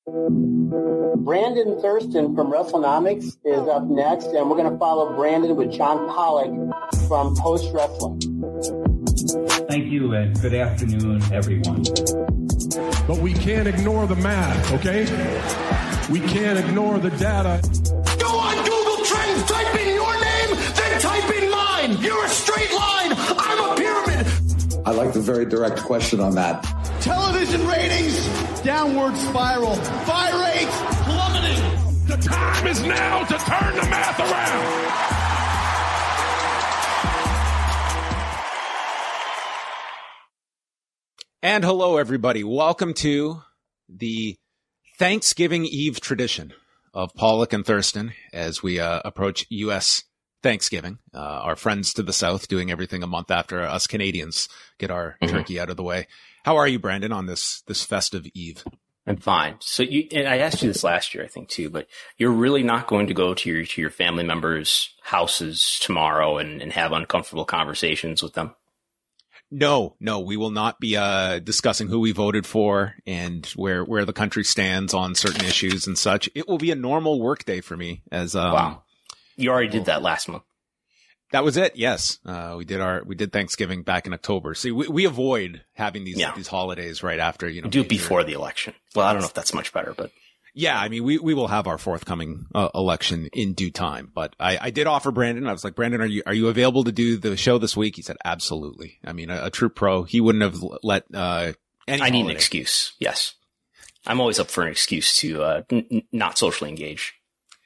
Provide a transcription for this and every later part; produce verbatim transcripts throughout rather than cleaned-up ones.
Brandon Thurston from WrestleNomics is up next, and we're going to follow Brandon with John Pollock from Post Wrestling. Thank you, and good afternoon, everyone. But we can't ignore the math, okay? We can't ignore the data. Go on Google Trends, type in your name, then type in mine. You're a straight line. I'm a pyramid. I like the very direct question on that. Television ratings, downward spiral. Buy rates, plummeting. The time is now to turn the math around. And hello, everybody. Welcome to the Thanksgiving Eve tradition of Pollock and Thurston as we uh, approach U S Thanksgiving. Uh, our friends to the south doing everything a month after us Canadians get our mm-hmm. turkey out of the way. How are you, Brandon, on this this festive eve? I'm fine. So you, and I asked you this last year, I think, too, but you're really not going to go to your to your family members' houses tomorrow and, and have uncomfortable conversations with them? No, no, we will not be uh, discussing who we voted for and where where the country stands on certain issues and such. It will be a normal work day for me. As um, wow, you already did that last month. That was it. Yes, uh, we did our we did Thanksgiving back in October. See, we, we avoid having these yeah. these holidays right after you know. We do it before the election. Well, I don't know if that's much better, but. Yeah, I mean, we, we will have our forthcoming uh, election in due time. But I, I did offer Brandon. I was like, Brandon, are you are you available to do the show this week? He said, absolutely. I mean, a, a true pro. He wouldn't have let uh, any. I need holiday. an excuse. Yes, I'm always up for an excuse to uh, n- not socially engage.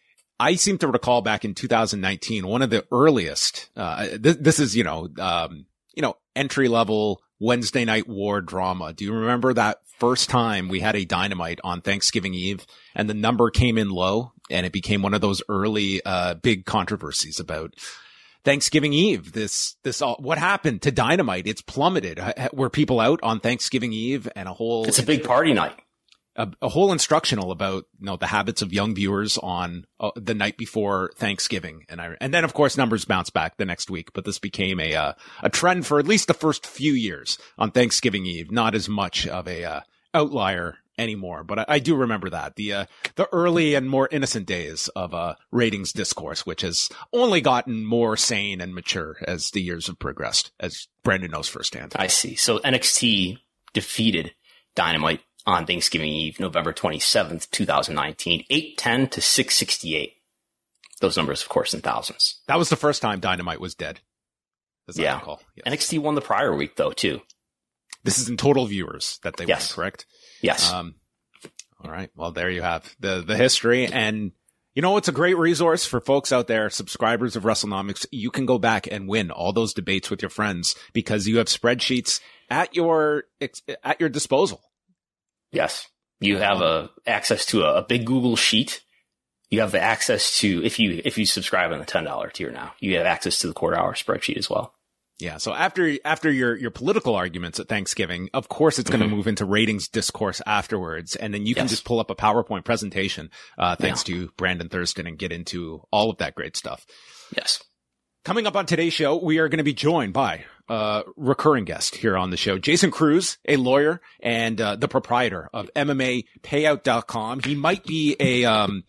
I seem to recall back in two thousand nineteen, one of the earliest. Uh, this, this is you know um, you know entry level Wednesday night war drama. Do you remember that first time we had a Dynamite on Thanksgiving Eve and the number came in low and it became one of those early, uh, big controversies about Thanksgiving Eve? This, this, all, what happened to Dynamite? It's plummeted. Were people out on Thanksgiving Eve and a whole, it's a big party night. A, a whole instructional about, you know, the habits of young viewers on uh, the night before Thanksgiving. And I, and then of course numbers bounced back the next week, but this became a, uh, a trend for at least the first few years on Thanksgiving Eve. Not as much of a, uh, outlier anymore, but I, I do remember that the, uh, the early and more innocent days of, uh, ratings discourse, which has only gotten more sane and mature as the years have progressed, as Brandon knows firsthand. I see. So N X T defeated Dynamite on Thanksgiving Eve, November twenty-seventh, twenty nineteen, eight ten to six sixty-eight. Those numbers, of course, in thousands. That was the first time Dynamite was dead. As yeah. I recall. Yes. N X T won the prior week, though, too. This is in total viewers that they yes. won, correct? Yes. Um, all right. Well, there you have the, the history. And, you know, it's a great resource for folks out there, subscribers of WrestleNomics. You can go back and win all those debates with your friends because you have spreadsheets at your, at your disposal. Yes. You have a access to a, a big Google sheet. You have the access to, if you, if you subscribe on the ten dollars tier now, you have access to the quarter hour spreadsheet as well. Yeah. So after, after your, your political arguments at Thanksgiving, of course, it's going to mm-hmm. move into ratings discourse afterwards. And then you can yes. just pull up a PowerPoint presentation, uh, thanks yeah. to Brandon Thurston and get into all of that great stuff. Yes. Coming up on today's show, we are going to be joined by a recurring guest here on the show, Jason Cruz, a lawyer and uh, the proprietor of M M A Payout dot com. He might be a, um,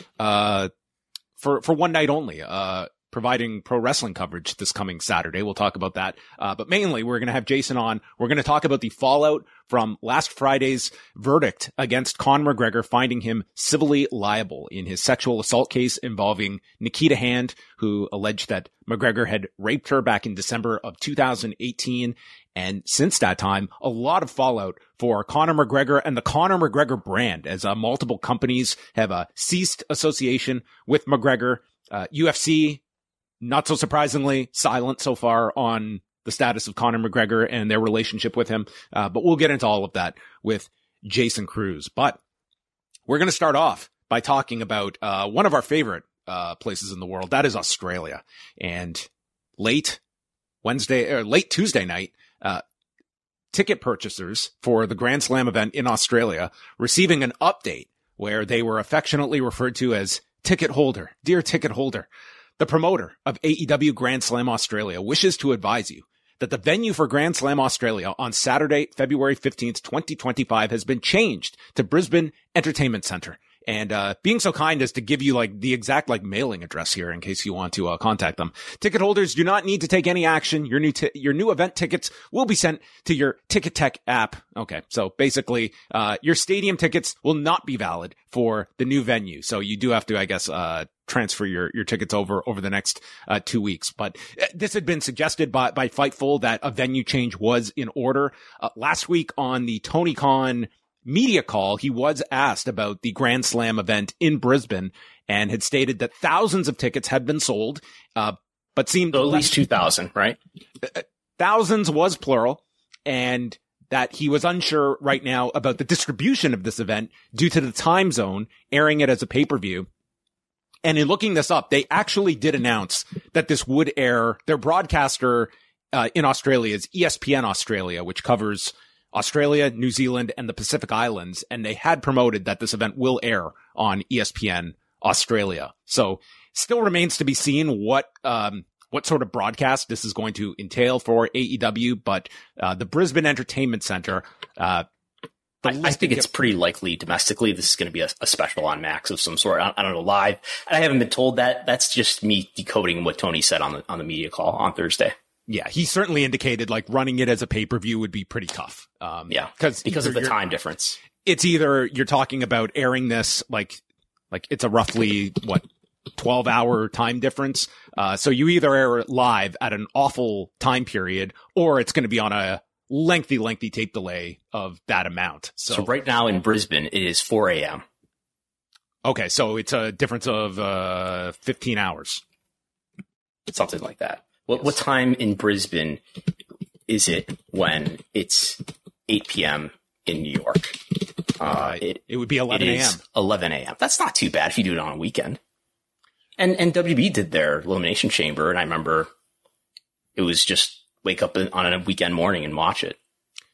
uh, for, for one night only, uh, providing pro wrestling coverage this coming Saturday. We'll talk about that. Uh, but mainly we're going to have Jason on. We're going to talk about the fallout from last Friday's verdict against Conor McGregor, finding him civilly liable in his sexual assault case involving Nikita Hand, who alleged that McGregor had raped her back in December of two thousand eighteen. And since that time, a lot of fallout for Conor McGregor and the Conor McGregor brand, as uh, multiple companies have uh, ceased association with McGregor. Uh, U F C, not so surprisingly, silent so far on the status of Conor McGregor and their relationship with him. Uh, but we'll get into all of that with Jason Cruz. But we're going to start off by talking about uh, one of our favorite uh, places in the world. That is Australia. And late Wednesday or late Tuesday night, uh, ticket purchasers for the Grand Slam event in Australia receiving an update where they were affectionately referred to as ticket holder. Dear ticket holder, the promoter of A E W Grand Slam Australia wishes to advise you that the venue for Grand Slam Australia on Saturday, February fifteenth, twenty twenty-five has been changed to Brisbane Entertainment Centre. And, uh, being so kind as to give you like the exact like mailing address here in case you want to uh, contact them. Ticket holders do not need to take any action. Your new, t- your new event tickets will be sent to your Ticket Tech app. Okay. So basically, uh, your stadium tickets will not be valid for the new venue. So you do have to, I guess, uh, transfer your, your tickets over, over the next, uh, two weeks. But this had been suggested by, by Fightful that a venue change was in order. Uh, last week on the Tony Khan media call, he was asked about the Grand Slam event in Brisbane and had stated that thousands of tickets had been sold, uh, but seemed so at least two thousand, right? Thousands was plural, and that he was unsure right now about the distribution of this event due to the time zone, airing it as a pay-per-view. And in looking this up, they actually did announce that this would air. Their broadcaster uh, in Australia is E S P N Australia, which covers Australia, New Zealand, and the Pacific Islands, and they had promoted that this event will air on E S P N Australia. So still remains to be seen what um what sort of broadcast this is going to entail for A E W, but uh the Brisbane Entertainment Centre, uh I, I think it's pretty likely domestically this is going to be a, a special on Max of some sort. I, I don't know, live. I haven't been told that. That's just me decoding what Tony said on the on the media call on Thursday. Yeah, he certainly indicated like running it as a pay-per-view would be pretty tough. Um, yeah, because because of the time difference. It's either you're talking about airing this like, like it's a roughly what twelve hour time difference. Uh, so you either air it live at an awful time period, or it's going to be on a lengthy, lengthy tape delay of that amount. So, so right now in Brisbane, it is four a.m. Okay, so it's a difference of uh, fifteen hours, something like that. What what time in Brisbane is it when it's eight p.m. in New York? Uh, it, it would be eleven a.m. eleven a.m. That's not too bad if you do it on a weekend. And and W B did their Elimination Chamber, and I remember it was just wake up on a weekend morning and watch it.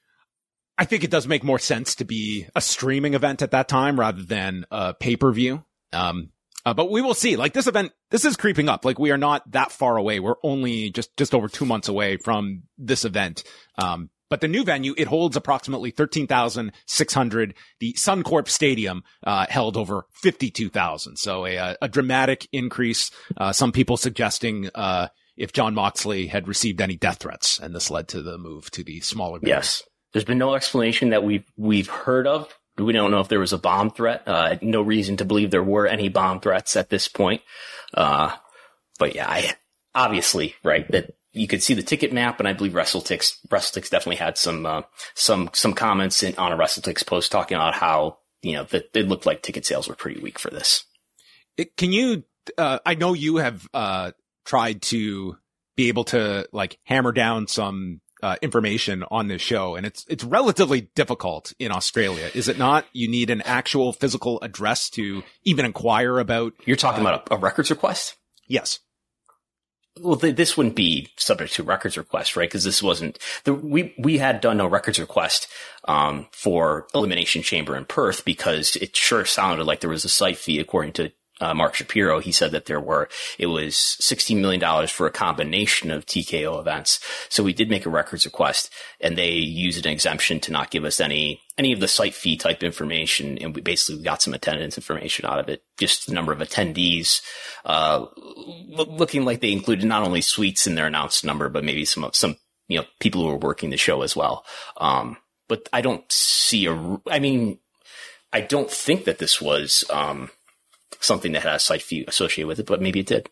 I think it does make more sense to be a streaming event at that time rather than a pay-per-view. Um, Uh, but we will see. Like this event, this is creeping up. Like we are not that far away. We're only just, just over two months away from this event. Um, but the new venue, it holds approximately thirteen thousand six hundred. The Suncorp Stadium, uh, held over fifty-two thousand. So a, a dramatic increase. Uh, some people suggesting, uh, if John Moxley had received any death threats, and this led to the move to the smaller venue. Yes. There's been no explanation that we've, we've heard of. We don't know if there was a bomb threat. Uh, no reason to believe there were any bomb threats at this point. Uh, but yeah, I, obviously, right, that you could see the ticket map, and I believe WrestleTix, WrestleTix definitely had some, uh, some, some comments in, on a WrestleTix post talking about how, you know, that it looked like ticket sales were pretty weak for this. It, can you, uh, I know you have, uh, tried to be able to like hammer down some, Uh, information on this show, and it's it's relatively difficult in Australia, is it not? You need an actual physical address to even inquire about. You're talking uh, about a, a records request? Yes. Well, th- this wouldn't be subject to records request, right? Because this wasn't the we we had done no records request um for Elimination Chamber in Perth because it sure sounded like there was a site fee, according to Uh, Mark Shapiro. He said that there were, it was sixteen million dollars for a combination of T K O events. So we did make a records request, and they used an exemption to not give us any, any of the site fee type information. And we basically got some attendance information out of it. Just the number of attendees, uh, lo- looking like they included not only suites in their announced number, but maybe some, some, you know, people who were working the show as well. Um, but I don't see a, I mean, I don't think that this was, um, something that had a site fee associated with it, but maybe it did.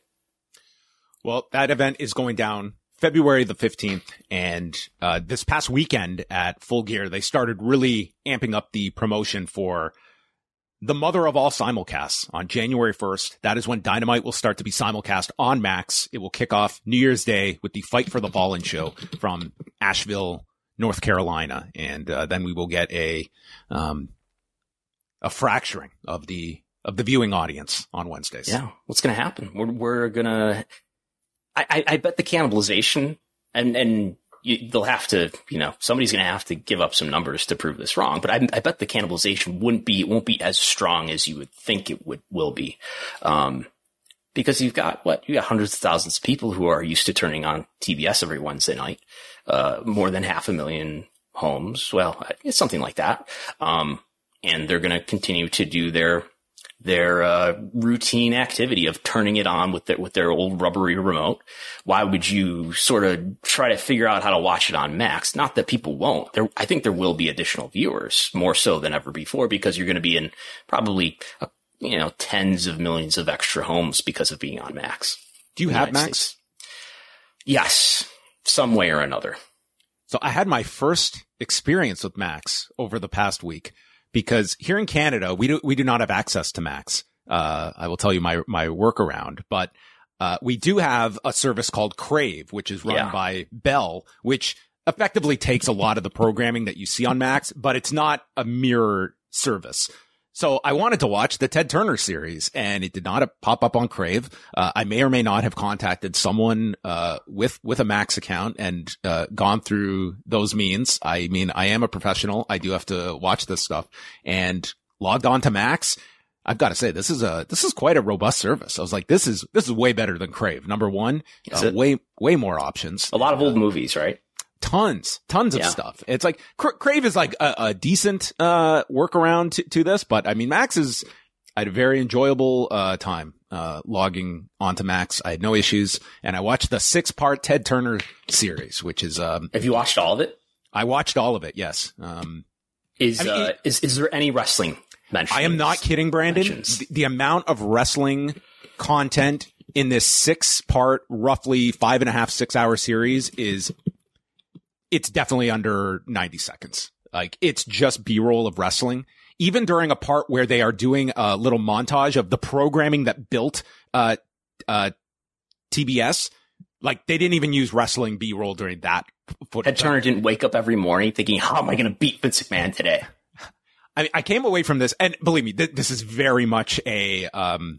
Well, that event is going down February the fifteenth, and uh this past weekend at Full Gear, they started really amping up the promotion for the mother of all simulcasts on January first. That is when Dynamite will start to be simulcast on Max. It will kick off New Year's Day with the Fight for the Fallen show from Asheville, North Carolina, and uh, then we will get a um a fracturing of the of the viewing audience on Wednesdays. Yeah. What's going to happen? We're, we're going to, I, I bet the cannibalization and, and you, they'll have to, you know, somebody's going to have to give up some numbers to prove this wrong, but I, I bet the cannibalization wouldn't be, it won't be as strong as you would think it would, will be. Um, because you've got what you got hundreds of thousands of people who are used to turning on T B S every Wednesday night, uh, more than half a million homes. Well, it's something like that. Um, and they're going to continue to do their, their, uh, routine activity of turning it on with their, with their old rubbery remote. Why would you sort of try to figure out how to watch it on Max? Not that people won't. There, I think there will be additional viewers, more so than ever before, because you're going to be in probably, a, you know, tens of millions of extra homes because of being on Max. Do you have Max? States. Yes, some way or another. So I had my first experience with Max over the past week because here in Canada, we do, we do not have access to Max. Uh, I will tell you my, my workaround, but, uh, we do have a service called Crave, which is run yeah. by Bell, which effectively takes a lot of the programming that you see on Max, but it's not a mirror service. So I wanted to watch the Ted Turner series and it did not pop up on Crave. Uh, I may or may not have contacted someone, uh, with, with a Max account and, uh, gone through those means. I mean, I am a professional. I do have to watch this stuff and logged on to Max. I've got to say, this is a, this is quite a robust service. I was like, this is, this is way better than Crave. Number one, uh, way, way more options. A lot of old uh, movies, right? Tons, tons of yeah. stuff. It's like Cra- Crave is like a, a decent, uh, workaround to, to this, but I mean, Max is, I had a very enjoyable, uh, time, uh, logging onto Max. I had no issues and I watched the six part Ted Turner series, which is, um, have you watched all of it? I watched all of it. Yes. Um, is, I mean, uh, it, is, is there any wrestling mentions? I am not kidding, Brandon. The, the amount of wrestling content in this six part, roughly five and a half, six hour series is, it's definitely under ninety seconds. Like it's just B-roll of wrestling. Even during a part where they are doing a little montage of the programming that built, uh, uh, T B S, like they didn't even use wrestling B-roll during that footage. Ted Turner didn't wake up every morning thinking, how am I going to beat Vince McMahon today? I, I came away from this and believe me, th- this is very much a, um,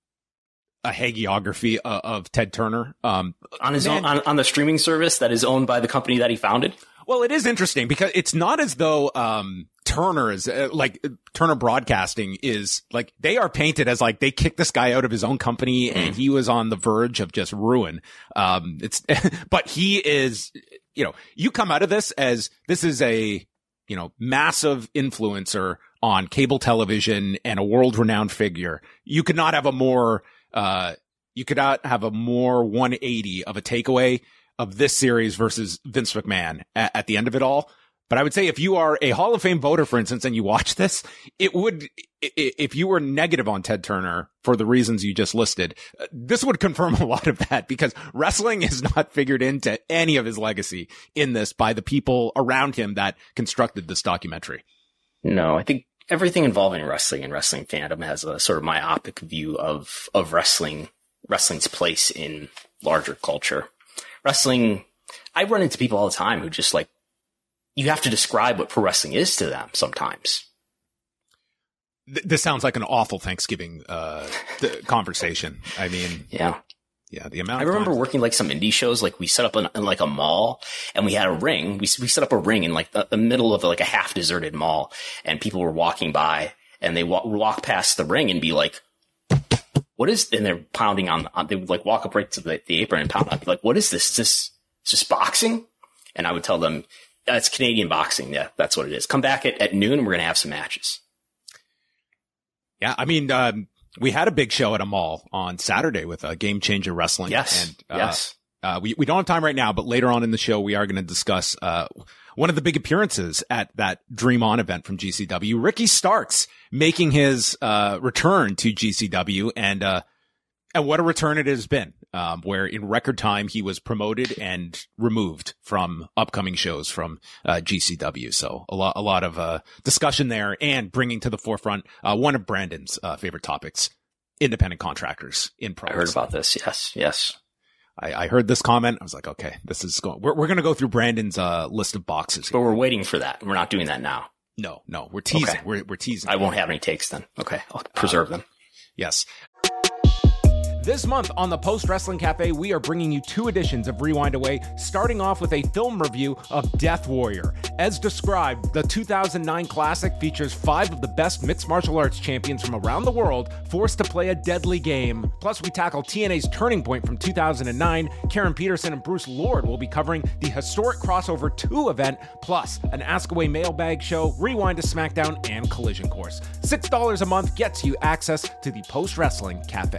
a hagiography of, of Ted Turner. Um, on his man, own, on, on the streaming service that is owned by the company that he founded. Well, it is interesting because it's not as though, um, Turner is uh, like Turner Broadcasting is like they are painted as like they kicked this guy out of his own company mm. and he was on the verge of just ruin. Um, it's, but he is, you know, you come out of this as this is a, you know, massive influencer on cable television and a world renowned figure. You could not have a more, Uh, you could not have a more one eighty of a takeaway of this series versus Vince McMahon at, at the end of it all. But I would say if you are a Hall of Fame voter, for instance, and you watch this, it would, if you were negative on Ted Turner for the reasons you just listed, this would confirm a lot of that because wrestling is not figured into any of his legacy in this by the people around him that constructed this documentary. No, I think everything involving wrestling and wrestling fandom has a sort of myopic view of, of wrestling, wrestling's place in larger culture. Wrestling, I run into people all the time who just like, you have to describe what pro wrestling is to them sometimes. This sounds like an awful Thanksgiving, uh, conversation. I mean, yeah. Yeah, the amount I of remember times. working like some indie shows, like we set up in, in like a mall and we had a ring. We, we set up a ring in like the, the middle of like a half deserted mall and people were walking by and they walk, walk past the ring and be like, what is, and they're pounding on, on they would like walk up right to the, the apron and pound on. I'd be like, what is this? Is this, is this boxing? And I would tell them, it's Canadian boxing. Yeah, that's what it is. Come back at, at noon and we're going to have some matches. Yeah. I mean, um, we had a big show at a mall on Saturday with uh, Game Changer Wrestling. Yes. And, uh, yes. Uh, we, we don't have time right now, but later on in the show, we are going to discuss, uh, one of the big appearances at that Dream On event from G C W, Ricky Starks making his, uh, return to G C W and, uh, and what a return it has been, um, where in record time he was promoted and removed from upcoming shows from, uh, G C W. So a lot, a lot of, uh, discussion there and bringing to the forefront, uh, one of Brandon's, uh, favorite topics, independent contractors in pro. I heard about this. Yes. Yes. I, I heard this comment. I was like, okay, this is going, we're, we're going to go through Brandon's, uh, list of boxes here. But we're waiting for that. We're not doing that now. No, no, we're teasing. Okay. We're, we're teasing. I won't have any takes then. Okay. I'll preserve uh, them. Yes. This month on the Post Wrestling Cafe, we are bringing you two editions of Rewind Away, starting off with a film review of Death Warrior. As described, the two thousand nine classic features five of the best mixed martial arts champions from around the world forced to play a deadly game. Plus, we tackle T N A's Turning Point from two thousand nine. Karen Peterson and Bruce Lord will be covering the historic Crossover two event, plus an Ask Away mailbag show, Rewind to SmackDown, and Collision Course. six dollars a month gets you access to the Post Wrestling Cafe.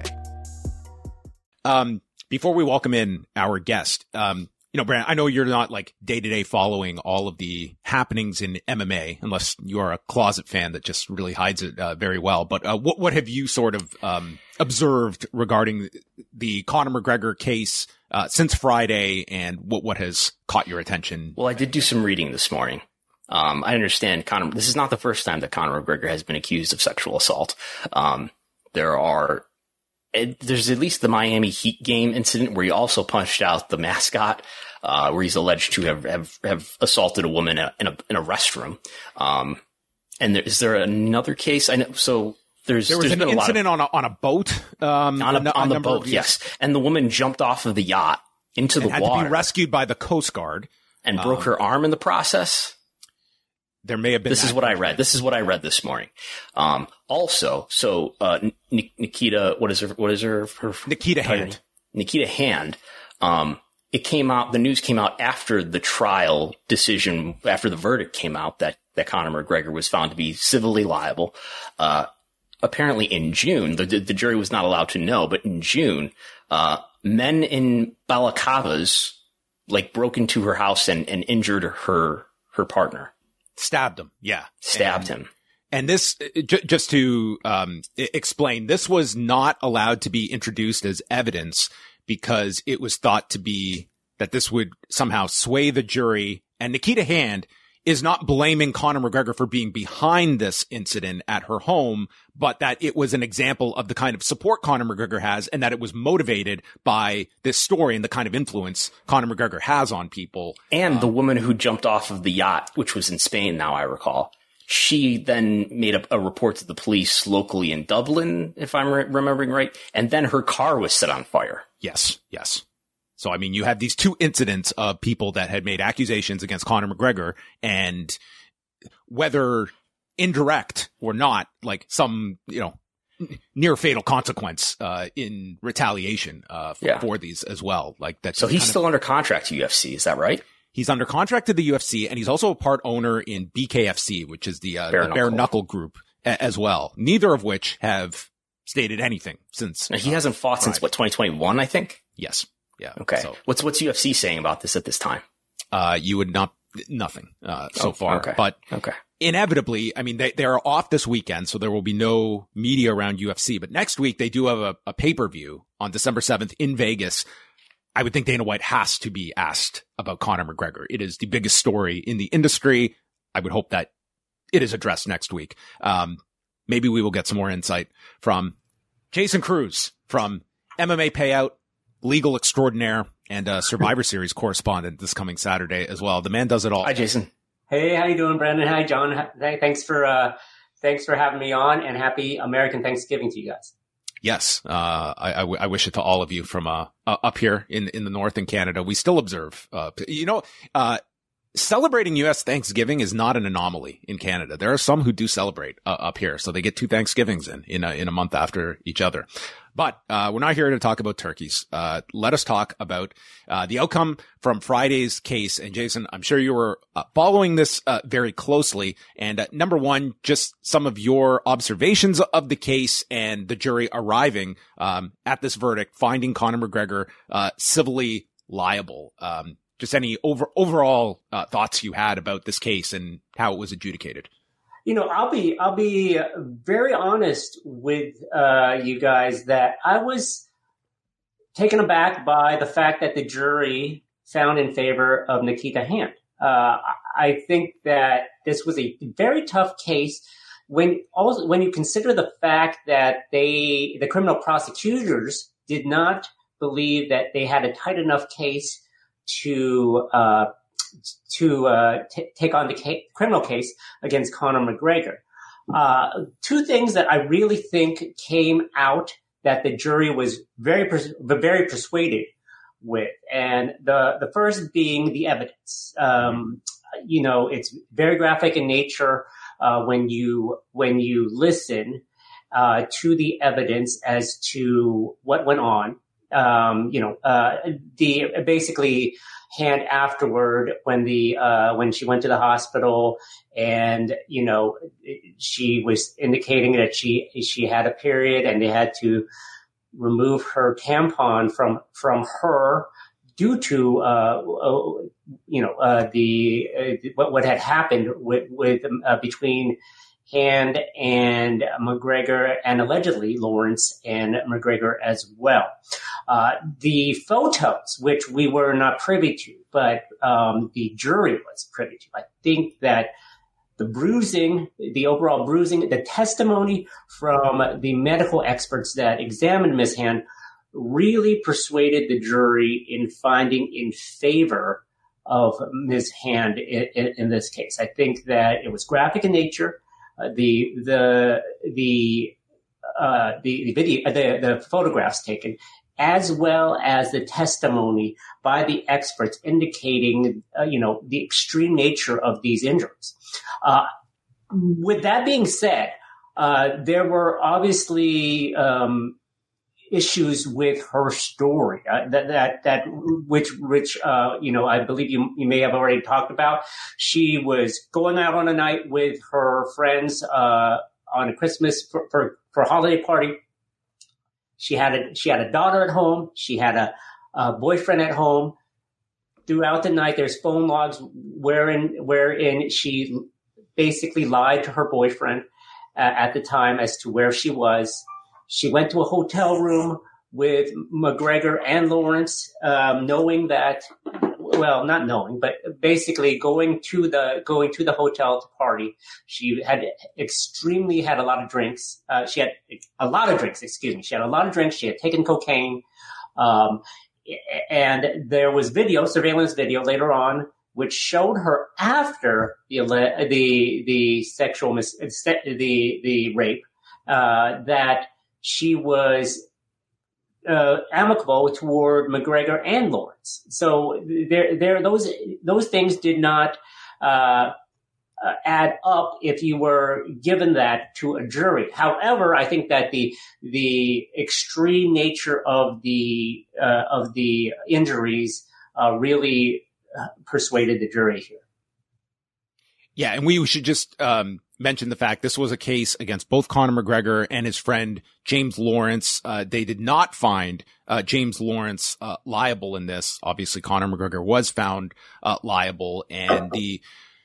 Um, before we welcome in our guest, um, you know, Brandon, I know you're not like day to day following all of the happenings in M M A, unless you are a closet fan that just really hides it uh, very well. But uh, what what have you sort of um, observed regarding the Conor McGregor case uh, since Friday, and what what has caught your attention? Well, I did do some reading this morning. Um, I understand Conor. This is not the first time that Conor McGregor has been accused of sexual assault. Um, there are. There's at least the Miami Heat game incident where he also punched out the mascot, uh, where he's alleged to have, have, have assaulted a woman in a, in a, in a restroom. Um, and there, is there another case? I know. So there's, there was there's an been a incident lot of, on a, on a boat, um, on, a, a, on a the boat. Yes. And the woman jumped off of the yacht into the had water. to be rescued by the Coast Guard and broke um, her arm in the process. There may have been. This is what I read. This is what I read this morning. Um, also, so, uh, N- Nikita, what is her, what is her, her Nikita Hand. Nikita Hand. Um, it came out, the news came out after the trial decision, after the verdict came out that, that Conor McGregor was found to be civilly liable. Uh, apparently in June, the, the jury was not allowed to know, but in June, uh, men in balaclavas, like, broke into her house and, and injured her, her partner. Stabbed him. Yeah. Stabbed and, him. And this, j- just to um, explain, this was not allowed to be introduced as evidence because it was thought to be that this would somehow sway the jury. And Nikita Hand is not blaming Conor McGregor for being behind this incident at her home, but that it was an example of the kind of support Conor McGregor has, and that it was motivated by this story and the kind of influence Conor McGregor has on people. And um, the woman who jumped off of the yacht, which was in Spain now, I recall, she then made a, a report to the police locally in Dublin, if I'm re- remembering right, and then her car was set on fire. Yes, yes. So, I mean, you have these two incidents of people that had made accusations against Conor McGregor, and whether indirect or not, like some, you know, near fatal consequence, uh, in retaliation, uh, for, yeah. for these as well. Like that. So he's still of, under contract to U F C. Is that right? He's under contract to the U F C, and he's also a part owner in B K F C, which is the, uh, Bare the Bare Knuckle Group a- as well. Neither of which have stated anything since. Now, he uh, hasn't fought Friday. Since what, twenty twenty-one, I think? Yes. Yeah. Okay. So, what's, what's U F C saying about this at this time? Uh, you would not, nothing, uh, so oh, far, okay. but okay. inevitably, I mean, they, they are off this weekend, so there will be no media around U F C, but next week they do have a, a pay-per-view on December seventh in Vegas. I would think Dana White has to be asked about Conor McGregor. It is the biggest story in the industry. I would hope that it is addressed next week. Um, maybe we will get some more insight from Jason Cruz from M M A Payout, legal extraordinaire, and uh, Survivor Series correspondent this coming Saturday as well. The man does it all. Hi, Jason. Hey, how you doing, Brandon? Hi, John. Hey, thanks for uh, thanks for having me on, and happy American Thanksgiving to you guys. Yes, uh, I, I, w- I wish it to all of you from uh, uh, up here in in the north in Canada. We still observe, uh, you know, uh, celebrating U S Thanksgiving is not an anomaly in Canada. There are some who do celebrate uh, up here, so they get two Thanksgivings in in a, in a month after each other. But uh, we're not here to talk about turkeys. Uh, let us talk about uh, the outcome from Friday's case. And Jason, I'm sure you were uh, following this uh, very closely. And uh, number one, just some of your observations of the case and the jury arriving um, at this verdict, finding Conor McGregor uh, civilly liable. Um, just any over overall uh, thoughts you had about this case and how it was adjudicated. You know, I'll be I'll be very honest with uh, you guys that I was taken aback by the fact that the jury found in favor of Nikita Hand. Uh, I think that this was a very tough case when also when you consider the fact that they the criminal prosecutors did not believe that they had a tight enough case to uh, to uh, t- take on the ca- criminal case against Conor McGregor. Uh, two things that I really think came out that the jury was very, pers- very persuaded with. And the, the first being the evidence. Um, you know, it's very graphic in nature, uh, when you, when you listen, uh, to the evidence as to what went on. Um, you know, uh, the, basically, hand afterward when the, uh, when she went to the hospital and, you know, she was indicating that she, she had a period and they had to remove her tampon from, from her due to, uh, you know, uh, the, uh, what, what had happened with, with, uh, between Hand and McGregor, and allegedly Lawrence and McGregor as well. Uh, the photos, which we were not privy to, but um, the jury was privy to. I think that the bruising, the overall bruising, the testimony from the medical experts that examined Miz Hand really persuaded the jury in finding in favor of Miz Hand in, in, in this case. I think that it was graphic in nature. Uh, the the the uh, the the video, the the photographs taken, as well as the testimony by the experts indicating, uh, you know, the extreme nature of these injuries. Uh, with that being said, uh, there were obviously um, issues with her story uh, that that that which which uh you know I believe you you may have already talked about. She was going out on a night with her friends uh on a Christmas for for, for a holiday party. She had a she had a daughter at home. She had a, a boyfriend at home. Throughout the night, there's phone logs wherein wherein she basically lied to her boyfriend uh, at the time as to where she was. She went to a hotel room with McGregor and Lawrence, um, knowing that, well, not knowing, but basically going to the going to the hotel to party. She had extremely had a lot of drinks. Uh, she had a lot of drinks. Excuse me. She had a lot of drinks. She had taken cocaine, um, and there was video, surveillance video later on, which showed her after the the the sexual mis- the the rape uh, that. She was uh, amicable toward McGregor and Lawrence. So there, there, those those things did not uh, uh, add up if you were given that to a jury. However, I think that the the extreme nature of the uh, of the injuries uh, really uh, persuaded the jury here. Yeah, and we should just um, mention the fact this was a case against both Conor McGregor and his friend James Lawrence. Uh, they did not find uh, James Lawrence uh, liable in this. Obviously, Conor McGregor was found uh, liable, and the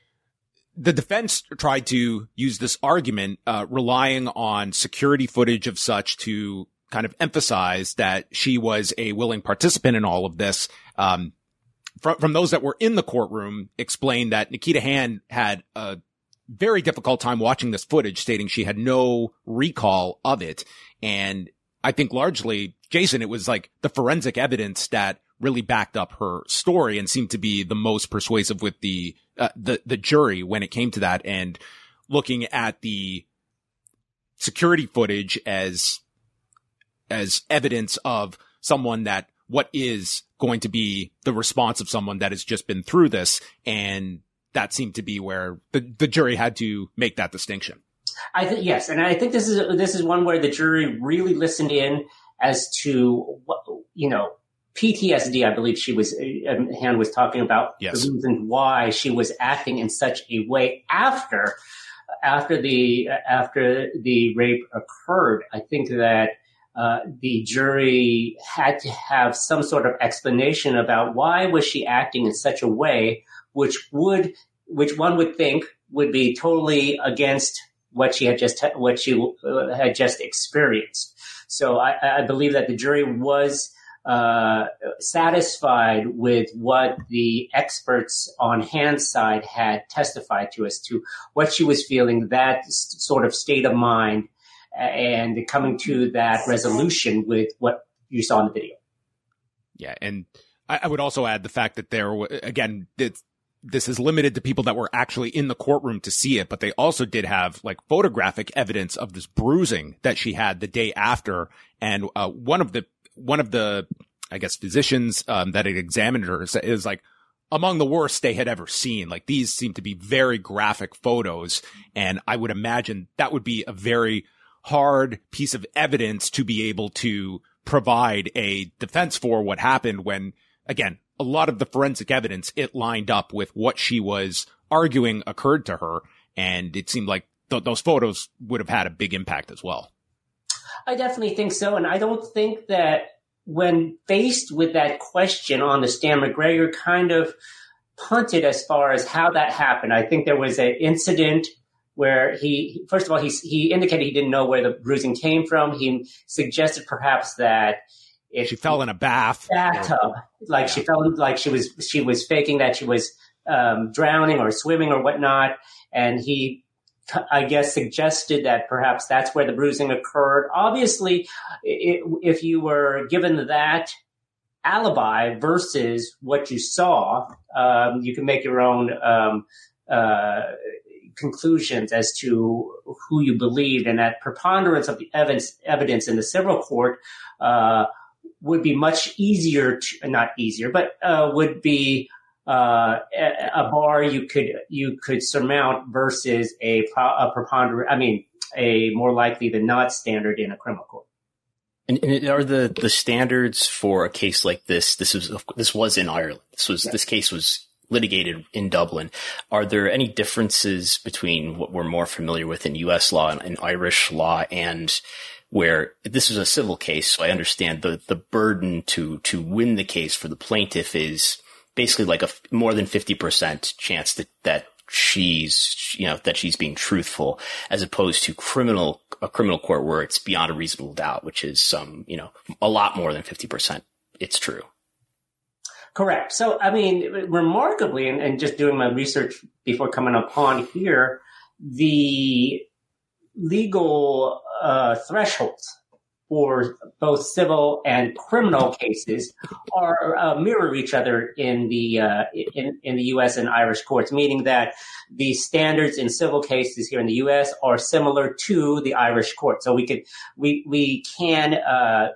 the defense tried to use this argument, uh, relying on security footage of such to kind of emphasize that she was a willing participant in all of this. Um, From, from those that were in the courtroom, explained that Nikita Hand had a very difficult time watching this footage, stating she had no recall of it. And I think largely, Jason, it was like the forensic evidence that really backed up her story and seemed to be the most persuasive with the uh, the the jury when it came to that. And looking at the security footage as as evidence of someone that what is going to be the response of someone that has just been through this. And that seemed to be where the, the jury had to make that distinction. I think, yes. And I think this is, this is one where the jury really listened in as to what, you know, P T S D, I believe she was, uh, Hand was talking about yes. the reason why she was acting in such a way after, after the, after the rape occurred. I think that, Uh, the jury had to have some sort of explanation about why was she acting in such a way, which would, which one would think would be totally against what she had just, what she uh, had just experienced. So I, I believe that the jury was uh, satisfied with what the experts on Hand's side had testified to as to what she was feeling, that sort of state of mind, and coming to that resolution with what you saw in the video. Yeah. And I, I would also add the fact that there, again, it's this is limited to people that were actually in the courtroom to see it, but they also did have like photographic evidence of this bruising that she had the day after. And, uh, one of the, one of the, I guess, physicians, um, that had examined her is like among the worst they had ever seen. Like these seem to be very graphic photos. And I would imagine that would be a very hard piece of evidence to be able to provide a defense for what happened when, again, a lot of the forensic evidence, it lined up with what she was arguing occurred to her. And it seemed like th- those photos would have had a big impact as well. I definitely think so. And I don't think that when faced with that question on the stand, McGregor kind of punted as far as how that happened. I think there was an incident where he, first of all, he, he indicated he didn't know where the bruising came from. He suggested perhaps that if she fell in a bath, bathtub, like yeah. she felt like she was, she was faking that she was um, drowning or swimming or whatnot. And he, I guess, suggested that perhaps that's where the bruising occurred. Obviously, it, if you were given that alibi versus what you saw, um, you can make your own um, uh, conclusions as to who you believed, and that preponderance of the evidence, evidence in the civil court uh, would be much easier to, not easier, but uh, would be uh, a, a bar you could you could surmount versus a, a preponderance. I mean, a more likely than not standard in a criminal court. And, and are the, the standards for a case like this? This was this was in Ireland. This was yeah. this case was litigated in Dublin. Are there any differences between what we're more familiar with in U S law and, and Irish law, and where this is a civil case? So I understand the the burden to to win the case for the plaintiff is basically like a more than fifty percent chance that that she's you know that she's being truthful, as opposed to criminal a criminal court where it's beyond a reasonable doubt, which is some um, you know a lot more than fifty percent it's true. Correct. So, I mean, remarkably, and, and just doing my research before coming upon here, the legal uh, thresholds for both civil and criminal cases are uh, mirror each other in the uh, in, in the U S and Irish courts, meaning that the standards in civil cases here in the U S are similar to the Irish court. So we could we we can uh,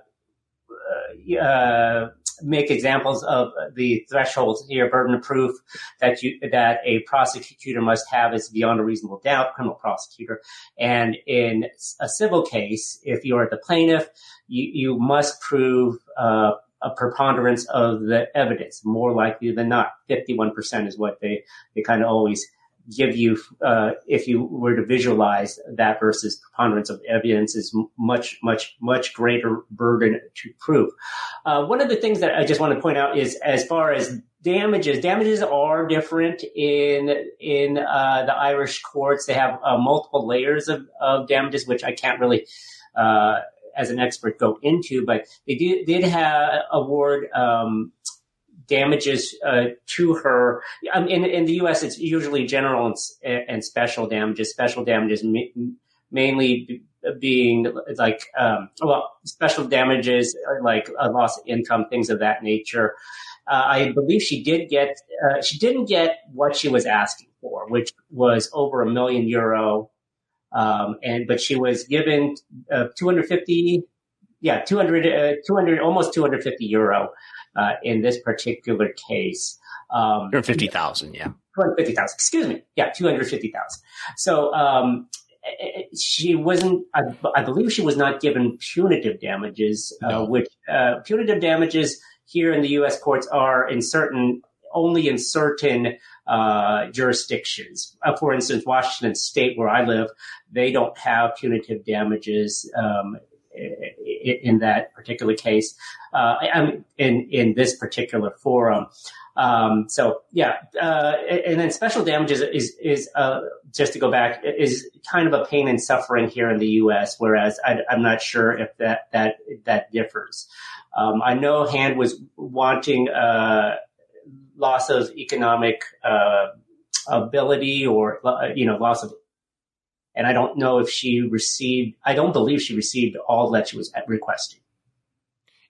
uh, make examples of the thresholds here. Burden of proof that you that a prosecutor must have is beyond a reasonable doubt, criminal prosecutor. And in a civil case, if you're the plaintiff, you, you must prove uh, a preponderance of the evidence, more likely than not. fifty-one percent is what they, they kind of always give you, uh, if you were to visualize that versus preponderance of evidence is much, much, much greater burden to prove. Uh, one of the things that I just want to point out is as far as damages, damages are different in, in, uh, the Irish courts. They have uh, multiple layers of, of damages, which I can't really, uh, as an expert go into, but they did, did have award, um, damages uh, to her. Um, in, in the U S, it's usually general and, and special damages. Special damages ma- mainly being like, um, well, special damages are like a loss of income, things of that nature. Uh, I believe she did get, uh, she didn't get what she was asking for, which was over a million euro. Um, and, but she was given uh, two hundred fifty, yeah, two hundred, uh, two hundred, almost two hundred fifty euro. Uh, in this particular case. Um, two hundred fifty thousand, yeah. two hundred fifty thousand, excuse me. Yeah, two hundred fifty thousand. So, um, she wasn't, I, I believe she was not given punitive damages, no. uh, which, uh, punitive damages here in the U S courts are in certain, only in certain, uh, jurisdictions. Uh, for instance, Washington State, where I live, they don't have punitive damages, um, in that particular case, uh, I'm in, in this particular forum. Um, so yeah, uh, and then special damages is, is, uh, just to go back, is kind of a pain and suffering here in the U S, whereas I, I'm not sure if that, that, that differs. Um, I know Hand was wanting, uh, loss of economic, uh, ability or, uh, you know, loss of. And I don't know if she received, I don't believe she received all that she was requesting.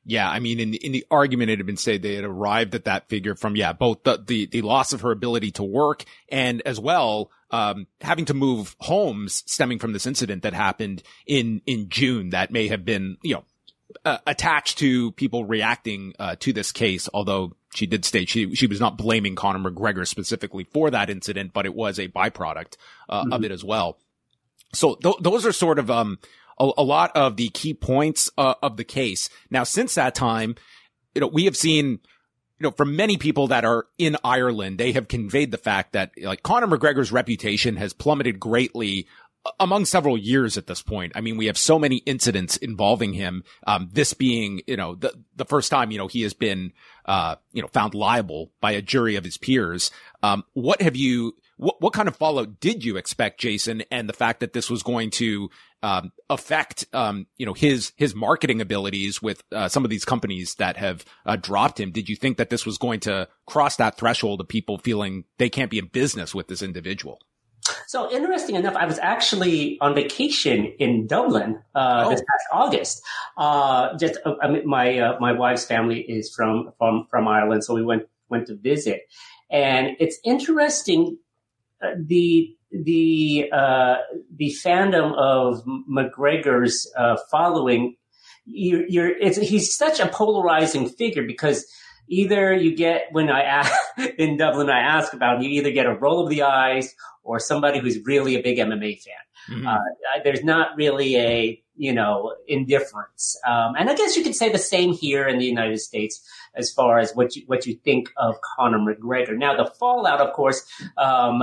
Yeah, I mean, in the, in the argument, it had been said they had arrived at that figure from, yeah, both the, the, the loss of her ability to work and as well, um, having to move homes stemming from this incident that happened in, in June that may have been, you know, uh, attached to people reacting, uh, to this case, although she did state she, she was not blaming Conor McGregor specifically for that incident, but it was a byproduct, uh, mm-hmm. of it as well. So th- those are sort of, um, A, a lot of the key points uh, of the case. Now, since that time, you know, we have seen, you know, from many people that are in Ireland, they have conveyed the fact that like Conor McGregor's reputation has plummeted greatly among several years at this point. I mean, we have so many incidents involving him. Um, this being, you know, the, the first time, you know, he has been, uh, you know, found liable by a jury of his peers. Um, what have you, what, what kind of fallout did you expect, Jason, and the fact that this was going to, um, affect, um, you know, his, his marketing abilities with, uh, some of these companies that have, uh, dropped him? Did you think that this was going to cross that threshold of people feeling they can't be in business with this individual? So interesting enough, I was actually on vacation in Dublin uh, oh. this past August. Uh, just uh, I mean, my uh, my wife's family is from from from Ireland, so we went went to visit, and it's interesting uh, the the uh, the fandom of McGregor's uh, following. You're, you're it's he's such a polarizing figure because either you get when I ask, in Dublin I ask about him, you either get a roll of the eyes or somebody who's really a big M M A fan. Mm-hmm. Uh, there's not really a, you know, indifference. Um, and I guess you could say the same here in the United States as far as what you, what you think of Conor McGregor. Now, the fallout, of course, um,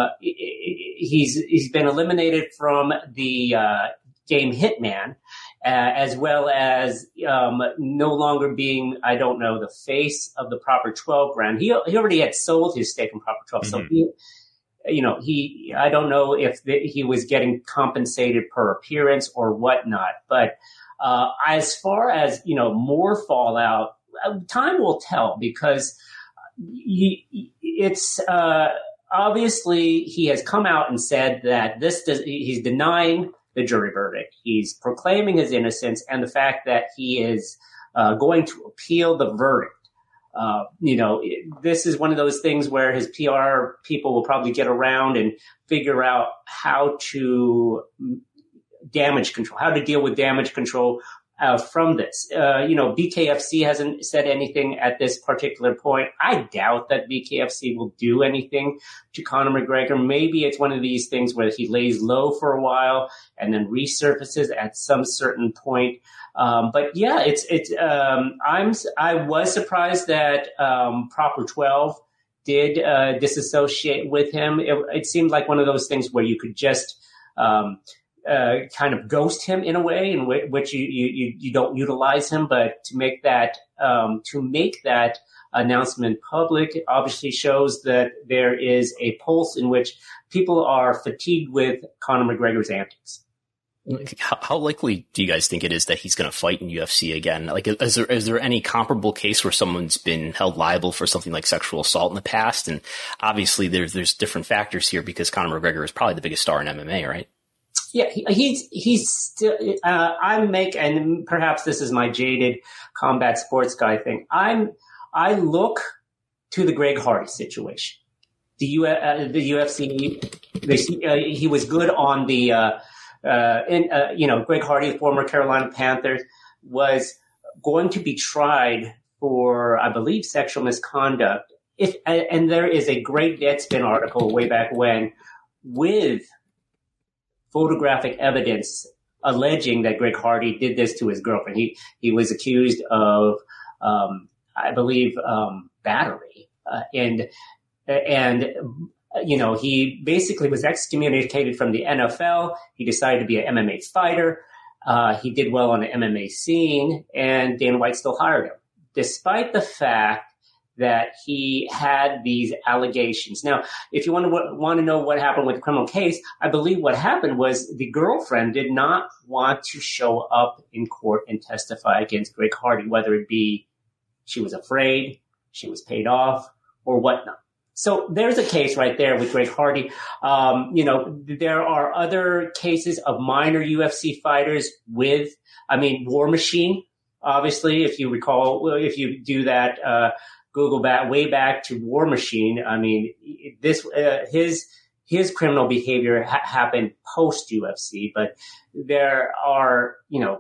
he's, he's been eliminated from the, uh, game Hitman, uh, as well as, um, no longer being, I don't know, the face of the Proper twelve brand. He, he already had sold his stake in Proper twelve. Mm-hmm. So he, you know, he, I don't know if the, he was getting compensated per appearance or whatnot, but, uh, as far as, you know, more fallout, time will tell because he, it's, uh, obviously he has come out and said that this does, he's denying the jury verdict. He's proclaiming his innocence and the fact that he is, uh, going to appeal the verdict. Uh, you know, this is one of those things where his P R people will probably get around and figure out how to damage control, how to deal with damage control uh, from this. Uh, you know, B K F C hasn't said anything at this particular point. I doubt that B K F C will do anything to Conor McGregor. Maybe it's one of these things where he lays low for a while and then resurfaces at some certain point. Um, but yeah, it's, it's, um, I'm, I was surprised that, um, Proper twelve did, uh, disassociate with him. It, it seemed like one of those things where you could just, um, uh, kind of ghost him in a way in w- which you, you, you don't utilize him, but to make that, um, to make that announcement public obviously shows that there is a pulse in which people are fatigued with Conor McGregor's antics. How, how likely do you guys think it is that he's going to fight in U F C again? Like, is there, is there any comparable case where someone's been held liable for something like sexual assault in the past? And obviously there's, there's different factors here because Conor McGregor is probably the biggest star in M M A, right? Yeah, he, he's, he's still, uh, I make, and perhaps this is my jaded combat sports guy thing. I'm, I look to the Greg Hardy situation. The U, uh, the U F C, they, uh, he was good on the, uh, Uh, and, uh, you know, Greg Hardy, former Carolina Panthers, was going to be tried for, I believe, sexual misconduct. If, and there is a great Deadspin article way back when with photographic evidence alleging that Greg Hardy did this to his girlfriend. He, he was accused of, um, I believe, um, battery, uh, and, and, you know, he basically was excommunicated from the N F L. He decided to be an M M A fighter. Uh, he did well on the M M A scene, and Dana White still hired him, despite the fact that he had these allegations. Now, if you want to want to know what happened with the criminal case, I believe what happened was the girlfriend did not want to show up in court and testify against Greg Hardy, whether it be she was afraid, she was paid off, or whatnot. So there's a case right there with Greg Hardy. Um, you know, there are other cases of minor U F C fighters with, I mean, War Machine, obviously, if you recall, if you do that, uh, Google back way back to War Machine. I mean, this uh, his his criminal behavior ha- happened post U F C, but there are, you know,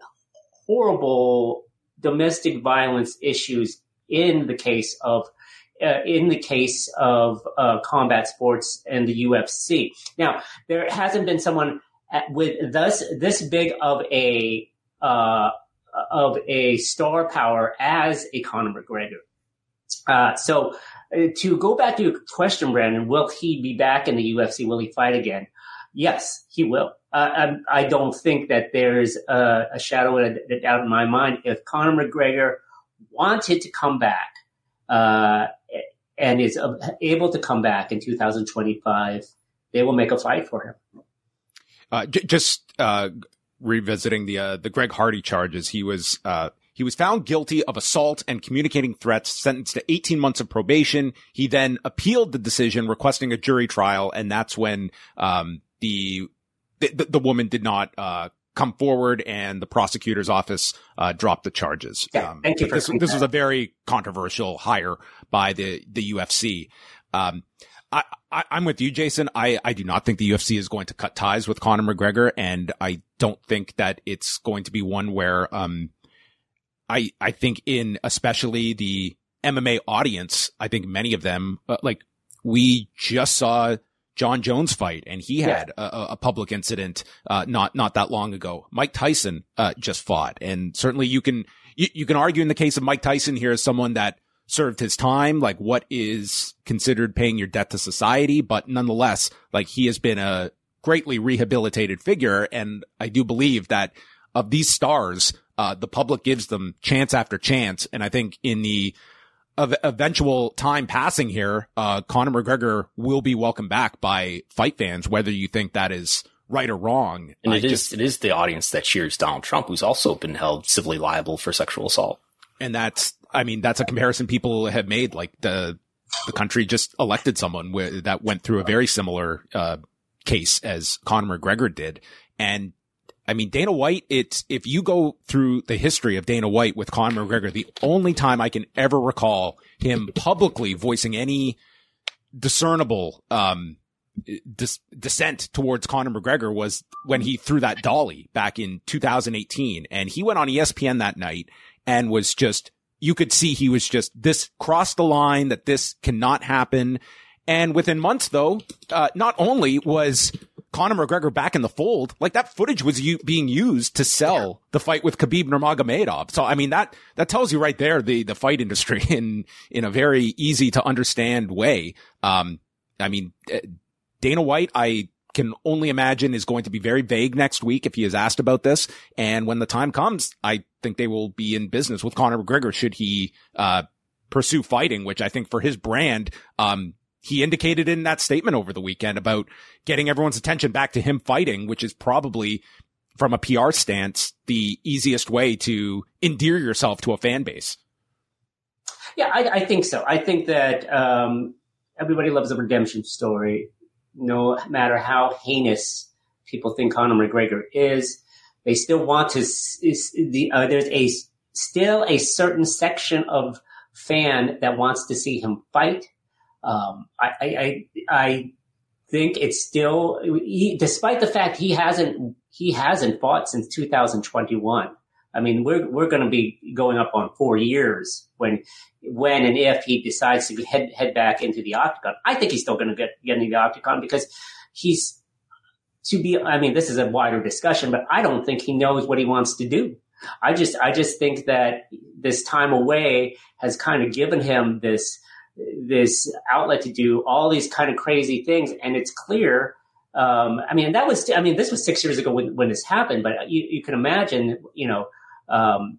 horrible domestic violence issues in the case of uh, in the case of uh, combat sports and the U F C. Now, there hasn't been someone at, with thus this big of a uh, of a star power as a Conor McGregor. Uh, so uh, to go back to your question, Brandon, will he be back in the U F C? Will he fight again? Yes, he will. Uh, I, I don't think that there's a, a shadow of a doubt in my mind. If Conor McGregor wanted to come back uh, and is able to come back in two thousand twenty-five, they will make a fight for him. Uh, j- just uh, revisiting the uh, the Greg Hardy charges, he was uh, he was found guilty of assault and communicating threats, sentenced to eighteen months of probation. He then appealed the decision, requesting a jury trial, and that's when um, the, the the woman did not uh, come forward, and the prosecutor's office uh, dropped the charges. Yeah, um, thank you for this, this was a very controversial hire by the the U F C. Um, I, I, I'm with you, Jason. I, I do not think the U F C is going to cut ties with Conor McGregor, and I don't think that it's going to be one where, um, I, I think in especially the M M A audience, I think many of them, uh, like we just saw John Jones fight, and he had yeah. a, a public incident, uh, not, not that long ago. Mike Tyson, uh, just fought, and certainly you can, you, you can argue in the case of Mike Tyson here as someone that served his time, like what is considered paying your debt to society. But nonetheless, like he has been a greatly rehabilitated figure. And I do believe that of these stars, uh, the public gives them chance after chance. And I think in the of eventual time passing here, uh, Conor McGregor will be welcomed back by fight fans, whether you think that is right or wrong. And I it is, just, it is the audience that cheers Donald Trump, who's also been held civilly liable for sexual assault. And that's, I mean, that's a comparison people have made. Like the, the country just elected someone w- that went through a very similar, uh, case as Conor McGregor did. And I mean, Dana White, it's, if you go through the history of Dana White with Conor McGregor, the only time I can ever recall him publicly voicing any discernible, um, dis- dissent towards Conor McGregor was when he threw that dolly back in two thousand eighteen. And he went on E S P N that night and was just, you could see he was just, this crossed the line, that this cannot happen. And within months, though, uh, not only was Conor McGregor back in the fold, like that footage was u- being used to sell the fight with Khabib Nurmagomedov. So, I mean, that, that tells you right there the, the fight industry in, in a very easy to understand way. Um, I mean, Dana White, I can only imagine is going to be very vague next week if he is asked about this. And when the time comes, I think they will be in business with Conor McGregor should he, uh, pursue fighting, which I think for his brand, um, he indicated in that statement over the weekend about getting everyone's attention back to him fighting, which is probably from a P R stance, the easiest way to endear yourself to a fan base. Yeah, I, I think so. I think that, um, everybody loves a redemption story. No matter how heinous people think Conor McGregor is, they still want to, is the, uh, there's a, still a certain section of fan that wants to see him fight. Um, I, I, I think it's still, he, despite the fact he hasn't, he hasn't fought since two thousand twenty-one. I mean, we're, we're going to be going up on four years when, when and if he decides to head, head back into the octagon. I think he's still going to get, get into the octagon because he's to be, I mean, this is a wider discussion, but I don't think he knows what he wants to do. I just, I just think that this time away has kind of given him this, this outlet to do all these kind of crazy things. And it's clear. Um, I mean, that was, I mean, this was six years ago when, when this happened, but you, you can imagine, you know, um,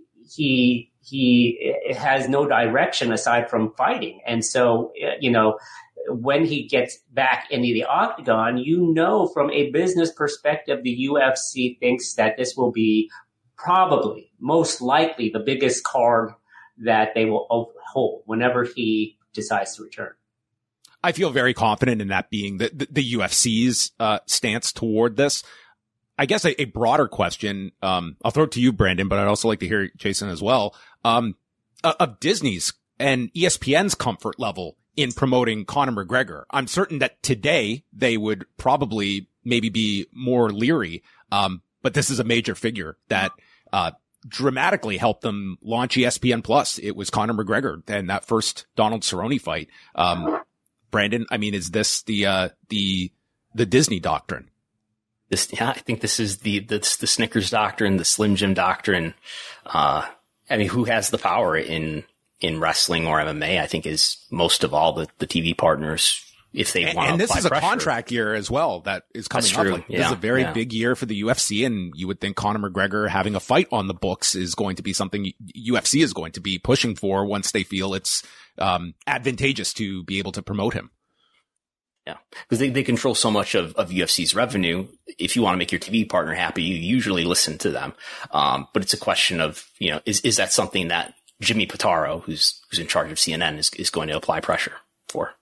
he, he has no direction aside from fighting. And so, you know, when he gets back into the octagon, you know, from a business perspective, the U F C thinks that this will be probably most likely the biggest card that they will hold whenever he decides to return. I feel very confident in that being the, the, the U F C's uh, stance toward this. I guess a, a broader question, um, I'll throw it to you, Brandon, but I'd also like to hear Jason as well, um, of Disney's and E S P N's comfort level in promoting Conor McGregor. I'm certain that today they would probably maybe be more leery. Um, but this is a major figure that, uh, dramatically helped them launch E S P N Plus. It was Conor McGregor and that first Donald Cerrone fight. Um, Brandon, I mean, is this the, uh, the, the Disney doctrine? This, yeah, I think this is the, the, the Snickers doctrine, the Slim Jim doctrine. Uh, I mean, who has the power in, in wrestling or M M A, I think is most of all the, the T V partners. If they and, want to and this is a pressure. contract year as well that is coming That's up. true. Like, Yeah, this is a very yeah. big year for the U F C, and you would think Conor McGregor having a fight on the books is going to be something U F C is going to be pushing for once they feel it's um, advantageous to be able to promote him. Yeah, because they, they control so much of, of U F C's revenue. If you want to make your T V partner happy, you usually listen to them. Um, but it's a question of, you know, is, is that something that Jimmy Pitaro, who's, who's in charge of C N N, is, is going to apply pressure for?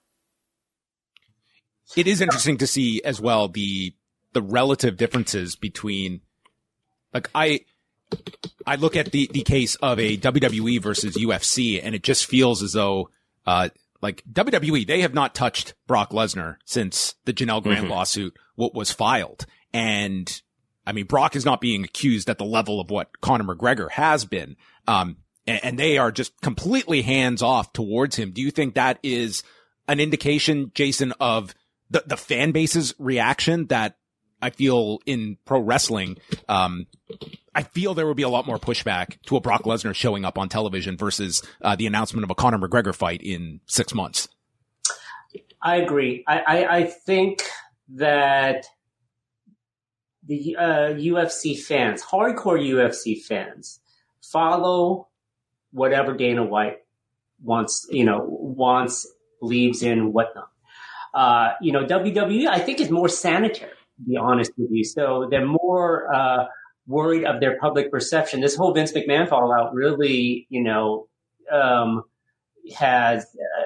It is interesting to see as well the, the relative differences between, like, I, I look at the, the case of a W W E versus U F C, and it just feels as though, uh, like W W E, they have not touched Brock Lesnar since the Janelle Grant mm-hmm. lawsuit what was filed. And I mean, Brock is not being accused at the level of what Conor McGregor has been. Um, and, and they are just completely hands off towards him. Do you think that is an indication, Jason, of the, the fan base's reaction that I feel in pro wrestling, um, I feel there would be a lot more pushback to a Brock Lesnar showing up on television versus uh, the announcement of a Conor McGregor fight in six months. I agree. I, I, I think that the uh, U F C fans, hardcore U F C fans, follow whatever Dana White wants, you know, wants, believes in, whatnot. Uh, you know, W W E, I think, is more sanitary, to be honest with you. So they're more uh, worried of their public perception. This whole Vince McMahon fallout really, you know, um, has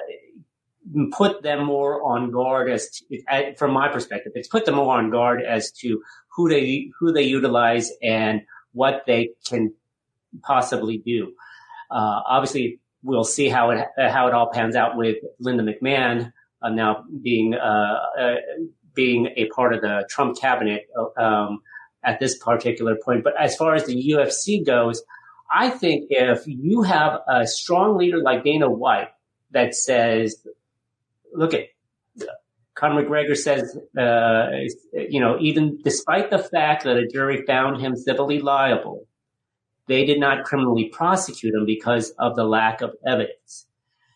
uh, put them more on guard as to, from my perspective, it's put them more on guard as to who they, who they utilize and what they can possibly do. Uh, obviously we'll see how it, how it all pans out with Linda McMahon uh, now being, uh, uh, being a part of the Trump cabinet, um, at this particular point. But as far as the U F C goes, I think if you have a strong leader like Dana White that says, look at Conor McGregor says, uh, you know, even despite the fact that a jury found him civilly liable, they did not criminally prosecute him because of the lack of evidence.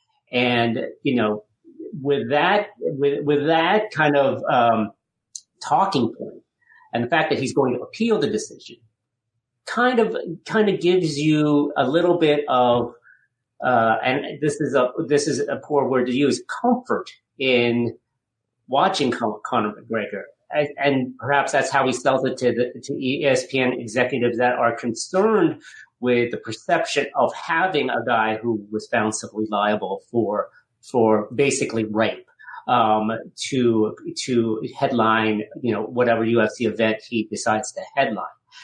And, you know, with that, with, with that kind of, um, talking point, and the fact that he's going to appeal the decision kind of, kind of gives you a little bit of, uh, and this is a, this is a poor word to use, comfort in watching Con- Conor McGregor. And, and perhaps that's how he sells it to the, to E S P N executives that are concerned with the perception of having a guy who was found civilly liable for, for basically rape. Um, to, to headline, you know, whatever U F C event he decides to headline.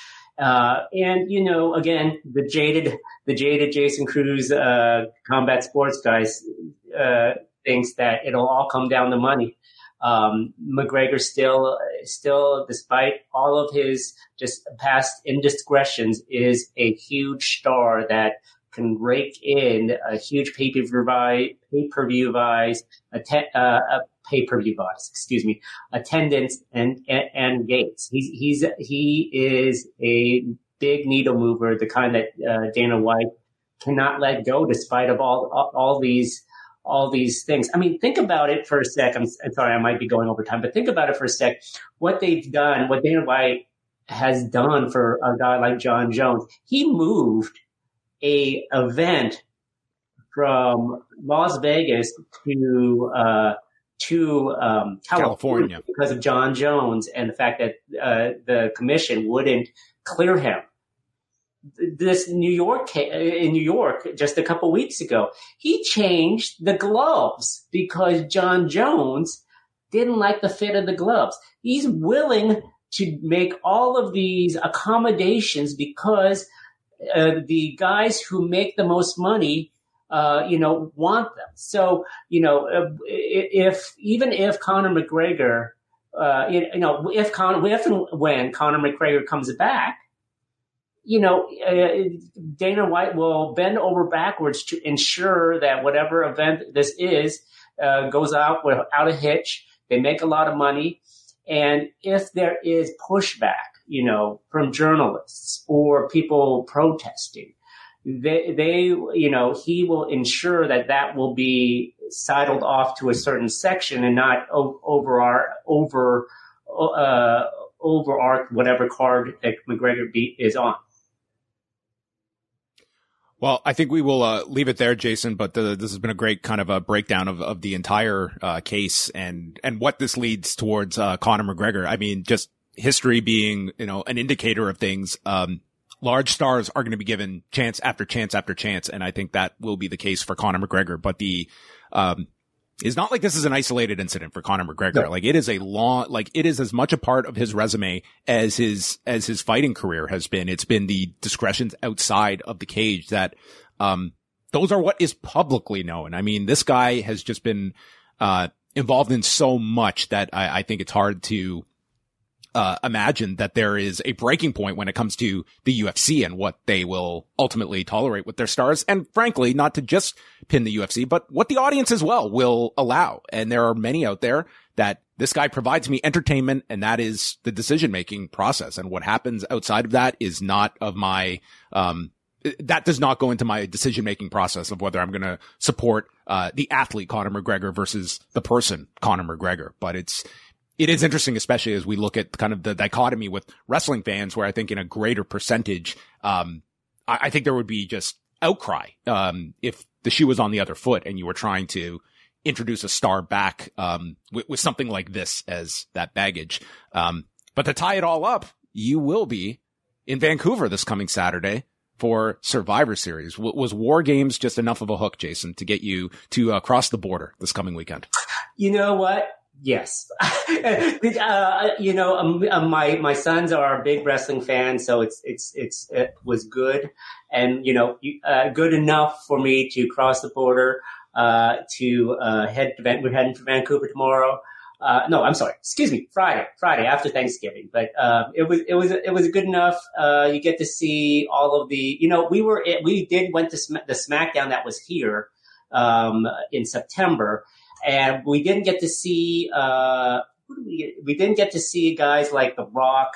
Uh, and, you know, again, the jaded, the jaded Jason Cruz, uh, combat sports guys, uh, thinks that it'll all come down to money. Um, McGregor still, still, despite all of his just past indiscretions, is a huge star that can rake in a huge pay-per-view buy, pay-per-view buys, atten- uh, uh, pay-per-view buys, excuse me, attendance and, and, and gates. He's, he's, he is a big needle mover, the kind that, uh, Dana White cannot let go despite of all, all, all these, all these things. I mean, think about it for a sec. I'm, I'm sorry, I might be going over time, but think about it for a sec. What they've done, what Dana White has done for a guy like John Jones, he moved a event from Las Vegas to uh to um California, California because of John Jones and the fact that uh the commission wouldn't clear him. This New York in New York just a couple weeks ago, he changed the gloves because John Jones didn't like the fit of the gloves. He's willing to make all of these accommodations because uh, the guys who make the most money, uh, you know, want them. So, you know, if even if Conor McGregor, uh, you know, if Conor, if and when Conor McGregor comes back, you know, uh, Dana White will bend over backwards to ensure that whatever event this is uh, goes out without a hitch. They make a lot of money. And if there is pushback, you know, from journalists or people protesting, they, they, you know, he will ensure that that will be sidled off to a certain section and not o- over our, over, uh, over our, whatever card that McGregor beat is on. Well, I think we will uh, leave it there, Jason, but the, this has been a great kind of a breakdown of, of the entire uh, case and, and what this leads towards uh, Conor McGregor. I mean, just history being, you know, an indicator of things. Um, large stars are going to be given chance after chance after chance, and I think that will be the case for Conor McGregor. But the um, it's not like this is an isolated incident for Conor McGregor. No. Like it is a long, like it is as much a part of his resume as his, as his fighting career has been. It's been the discretions outside of the cage that, um, those are what is publicly known. I mean, this guy has just been, uh, involved in so much that I, I think it's hard to, Uh, imagine that there is a breaking point when it comes to the U F C and what they will ultimately tolerate with their stars. And frankly, not to just pin the U F C, but what the audience as well will allow. And there are many out there that this guy provides me entertainment, and that is the decision-making process. And what happens outside of that is not of my, um, that does not go into my decision-making process of whether I'm going to support, uh, the athlete Conor McGregor versus the person Conor McGregor. But it's, It is interesting, especially as we look at kind of the dichotomy with wrestling fans, where I think in a greater percentage, um, I, I think there would be just outcry, um, if the shoe was on the other foot and you were trying to introduce a star back, um, with, with something like this as that baggage. Um, but to tie it all up, you will be in Vancouver this coming Saturday for Survivor Series. W- was War Games just enough of a hook, Jason, to get you to uh, cross the border this coming weekend? You know what? Yes. uh, you know, um, um, my, my sons are big wrestling fans, so it's, it's, it's, it was good. And, you know, uh, good enough for me to cross the border, uh, to, uh, head to, Van- we're heading to Vancouver tomorrow. Uh, no, I'm sorry. Excuse me. Friday, Friday after Thanksgiving. But, uh, it was, it was, it was good enough. Uh, you get to see all of the, you know, we were, we did went to Sm- the SmackDown that was here, um, in September. And we didn't get to see, uh, who did we, get? we didn't get to see guys like The Rock.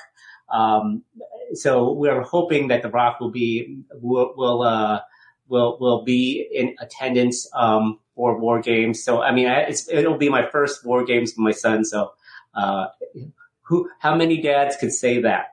Um, so we're hoping that The Rock will be, will, will, uh, will, will be in attendance, um, for War Games. So, I mean, I, it's, it'll be my first War Games with my son. So, uh, who, how many dads could say that?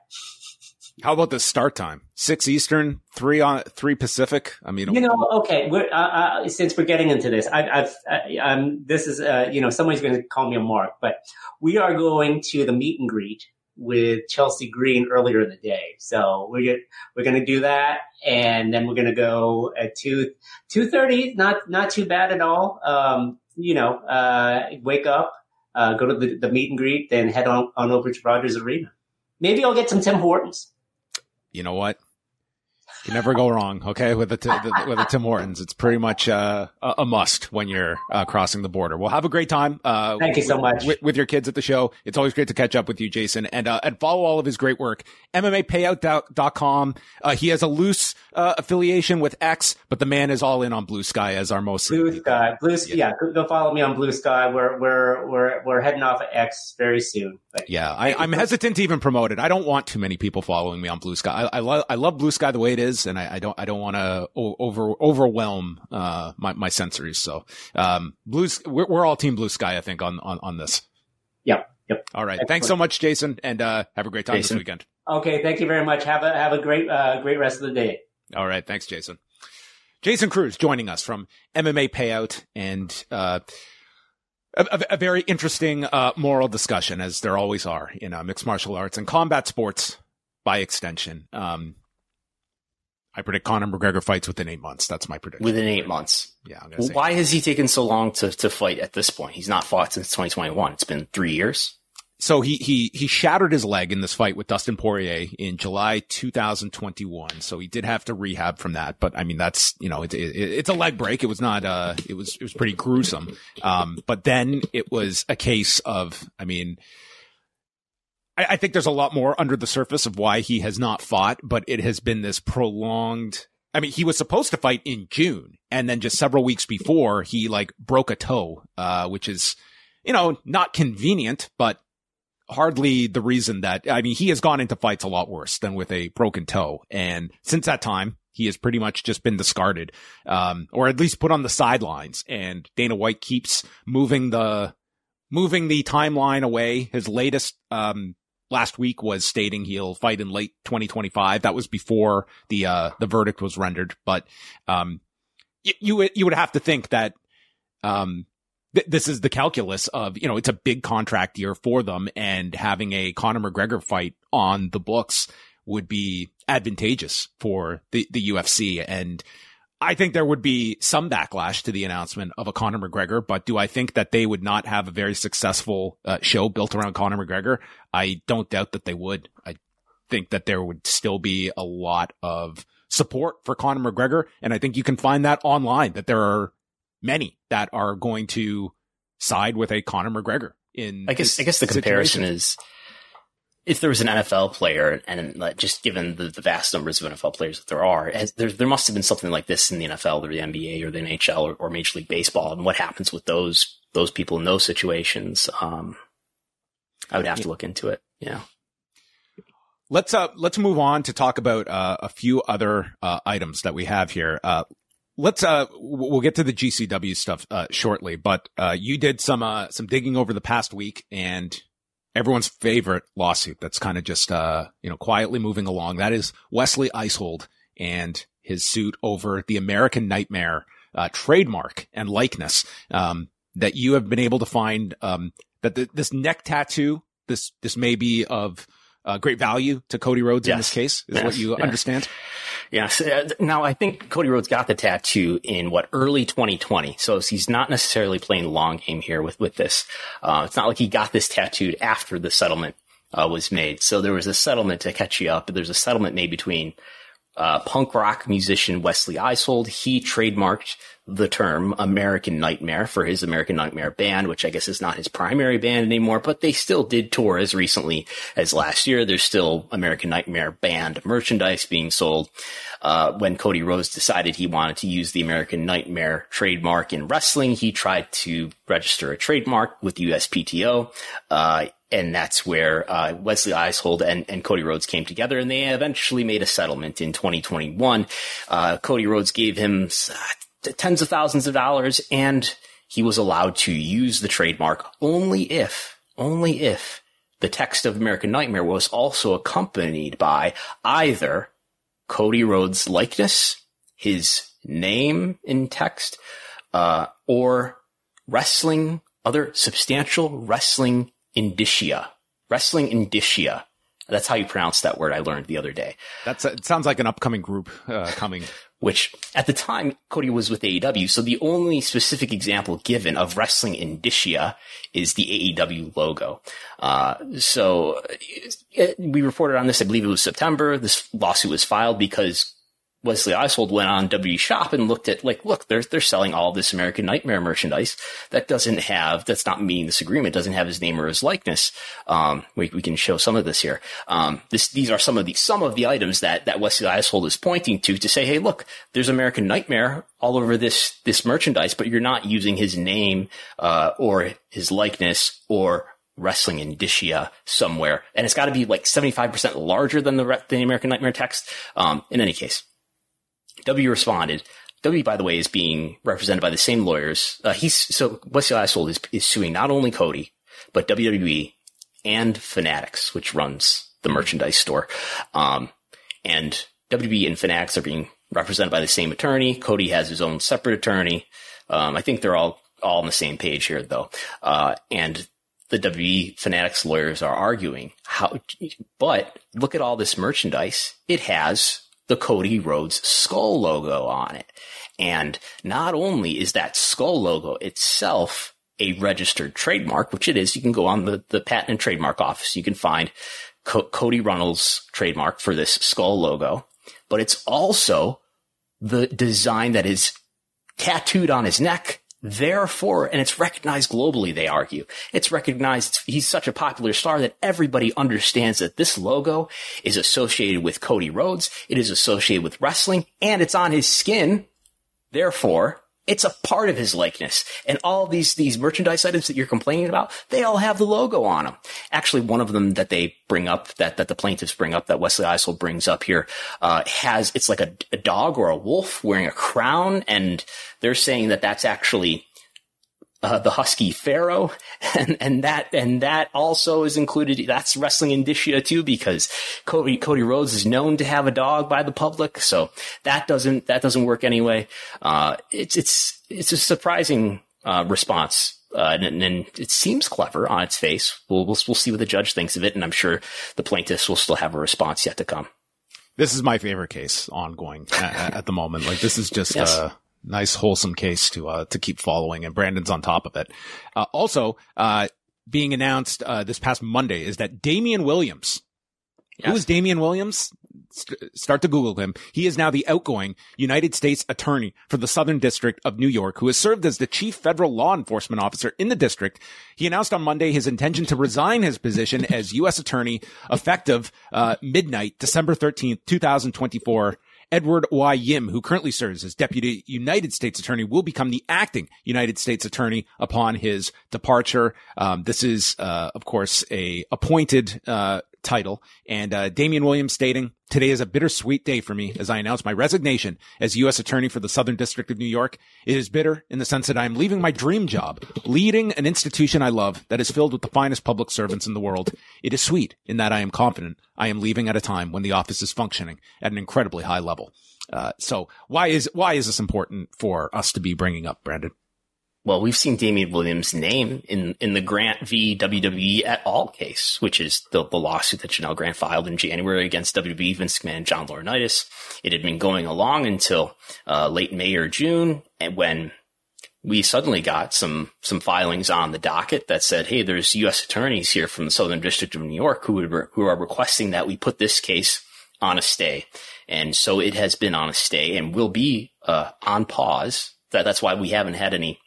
How about the start time? Six Eastern, three on three Pacific. I mean, you know, okay. We're, uh, uh, since we're getting into this, I, I've, I, I'm. This is, uh, you know, somebody's going to call me a mark, but we are going to the meet and greet with Chelsea Green earlier in the day. So we're get, we're going to do that, and then we're going to go at two two thirty. Not not too bad at all. Um, you know, uh, wake up, uh, go to the, the meet and greet, then head on on over to Rogers Arena. Maybe I'll get some Tim Hortons. You know what? You never go wrong, okay, with the, t- the with the Tim Hortons. It's pretty much uh, a, a must when you're uh, crossing the border. Well, have a great time. Uh, Thank you so much. With, with your kids at the show. It's always great to catch up with you, Jason. And uh, and follow all of his great work. M M A payout dot com. Uh, he has a loose uh, affiliation with X, but the man is all in on Blue Sky as our most Blue Sky. Blue Sky. Yeah, yeah, go follow me on Blue Sky. We're we're we're we're heading off of X very soon. But yeah, I, I'm hesitant to even promote it. I don't want too many people following me on Blue Sky. I, I love I love Blue Sky the way it is, and I, I don't I don't want to over overwhelm uh my my sensories. So um, Blues, we're, we're all team Blue Sky, I think, on on on this. Yep. Yep. All right. Excellent. Thanks so much, Jason, and uh, have a great time Jason. this weekend. Okay. Thank you very much. Have a have a great uh, great rest of the day. All right. Thanks, Jason. Jason Cruz joining us from M M A Payout, and uh, a, a, a very interesting uh, moral discussion, as there always are in uh, mixed martial arts and combat sports by extension. Um, I predict Conor McGregor fights within eight months. That's my prediction. Within eight months. Yeah. I'm gonna say Why has he taken so long to, to fight at this point? He's not fought since twenty twenty-one. It's been three years. so he, he, he shattered his leg in this fight with Dustin Poirier in July two thousand twenty-one. So he did have to rehab from that. But I mean, that's, you know, it, it, it's a leg break. It was not, uh, it was, it was pretty gruesome. Um, but then it was a case of, I mean, I, I think there's a lot more under the surface of why he has not fought, but it has been this prolonged, I mean, he was supposed to fight in June, and then just several weeks before he like broke a toe, uh, which is, you know, not convenient, but hardly the reason that, I mean, he has gone into fights a lot worse than with a broken toe. And since that time, he has pretty much just been discarded, um, or at least put on the sidelines. And Dana White keeps moving the, moving the timeline away. His latest, um, last week was stating he'll fight in late twenty twenty-five. That was before the, uh, the verdict was rendered. But, um, y- you would, you would have to think that, um, th- this is the calculus of, you know, it's a big contract year for them, and having a Conor McGregor fight on the books would be advantageous for the, the U F C. And I think there would be some backlash to the announcement of a Conor McGregor, but do I think that they would not have a very successful uh, show built around Conor McGregor? I don't doubt that they would. I think that there would still be a lot of support for Conor McGregor, and I think you can find that online, that there are many that are going to side with a Conor McGregor. In I guess I guess the comparison is, if there was an N F L player, and uh, just given the, the vast numbers of N F L players that there are, as, there, there must have been something like this in the N F L or the N B A or the N H L or, or Major League Baseball. And what happens with those those people in those situations? Um, I would have to look into it. Yeah. Let's uh let's move on to talk about uh, a few other uh, items that we have here. Uh, let's uh we'll get to the G C W stuff uh, shortly, but uh, you did some uh some digging over the past week, and everyone's favorite lawsuit that's kind of just, uh, you know, quietly moving along. That is Wesley Eisold and his suit over the American Nightmare, uh, trademark and likeness, um, that you have been able to find, um, that the, this neck tattoo, this, this may be of, uh, great value to Cody Rhodes. Yes. In this case, is yes. what you yeah. understand. Yes. Now, I think Cody Rhodes got the tattoo in what, early twenty twenty. So he's not necessarily playing long game here with, with this. Uh, it's not like he got this tattooed after the settlement, uh, was made. So there was a settlement to catch you up. There's a settlement made between, uh, punk rock musician Wesley Eisold. He trademarked the term American Nightmare for his American Nightmare band, which I guess is not his primary band anymore, but they still did tour as recently as last year. There's still American Nightmare band merchandise being sold. Uh, when Cody Rhodes decided he wanted to use the American Nightmare trademark in wrestling, he tried to register a trademark with the U S P T O. Uh, And that's where uh, Wesley Eisold and, and Cody Rhodes came together, and they eventually made a settlement in twenty twenty-one. Uh, Cody Rhodes gave him uh, tens of thousands of dollars, and he was allowed to use the trademark only if, only if the text of American Nightmare was also accompanied by either Cody Rhodes' likeness, his name in text, uh, or wrestling, other substantial wrestling indicia, wrestling indicia. That's how you pronounce that word. I learned the other day. That's a, it sounds like an upcoming group uh, coming. Which at the time Cody was with A E W, so the only specific example given of wrestling indicia is the A E W logo. Uh, so it, it, we reported on this. I believe it was September. This lawsuit was filed because Wesley Eisold went on W W E Shop and looked at, like, look, they're, they're selling all this American Nightmare merchandise that doesn't have, that's not meeting this agreement, doesn't have his name or his likeness. Um, we, we can show some of this here. Um, this, these are some of the, some of the items that, that Wesley Eisold is pointing to, to say, hey, look, there's American Nightmare all over this, this merchandise, but you're not using his name, uh, or his likeness or wrestling indicia somewhere. And it's got to be like seventy-five percent larger than the, the American Nightmare text. Um, in any case. W responded. W, by the way, is being represented by the same lawyers. Uh, he's so Wesley Eisold is, is suing not only Cody, but W W E and Fanatics, which runs the merchandise store. Um, and W W E and Fanatics are being represented by the same attorney. Cody has his own separate attorney. Um, I think they're all all on the same page here, though. Uh, and the W W E Fanatics lawyers are arguing how, but look at all this merchandise. It has the Cody Rhodes skull logo on it. And not only is that skull logo itself a registered trademark, which it is. You can go on the, the Patent and Trademark Office. You can find Co- Cody Runnels' trademark for this skull logo, but it's also the design that is tattooed on his neck. Therefore, and it's recognized globally, they argue. It's recognized, he's such a popular star that everybody understands that this logo is associated with Cody Rhodes, it is associated with wrestling, and it's on his skin. Therefore, it's a part of his likeness. And all these, these merchandise items that you're complaining about, they all have the logo on them. Actually, one of them that they bring up, that, that the plaintiffs bring up, that Wesley Eisel brings up here, uh, has, it's like a, a dog or a wolf wearing a crown. And they're saying that that's actually, uh, the Husky Pharaoh. And, and that, and that also is included. That's wrestling indicia too, because Cody, Cody Rhodes is known to have a dog by the public. So that doesn't, that doesn't work anyway. Uh, it's, it's, it's a surprising, uh, response. Uh, and, and it seems clever on its face. We'll, we'll, we'll see what the judge thinks of it. And I'm sure the plaintiffs will still have a response yet to come. This is my favorite case ongoing at, at the moment. Like, this is just yes. a nice, wholesome case to, uh, to keep following, and Brandon's on top of it. Uh, also, uh, being announced, uh, this past Monday is that Damian Williams, yes. Who is Damian Williams? St- start to Google him. He is now the outgoing United States Attorney for the Southern District of New York, who has served as the chief federal law enforcement officer in the district. He announced on Monday his intention to resign his position as U S Attorney effective, uh, midnight, December thirteenth, twenty twenty-four. Edward Y. Yim, who currently serves as Deputy United States Attorney, will become the acting United States Attorney upon his departure. Um, this is, uh, of course, a appointed, uh, title. And, uh, Damian Williams stating, "Today is a bittersweet day for me as I announce my resignation as U S Attorney for the Southern District of New York. It is bitter in the sense that I am leaving my dream job, leading an institution I love that is filled with the finest public servants in the world. It is sweet in that I am confident I am leaving at a time when the office is functioning at an incredibly high level." Uh, so why is, why is this important for us to be bringing up, Brandon? Well, we've seen Damian Williams' name in, in the Grant v. W W E et al. Case, which is the, the lawsuit that Janelle Grant filed in January against W W E, Vince McMahon, and John Laurinaitis. It had been going along until uh, late May or June, and when we suddenly got some some filings on the docket that said, hey, there's U S attorneys here from the Southern District of New York who, would re- who are requesting that we put this case on a stay. And so it has been on a stay and will be uh, on pause. That, that's why we haven't had any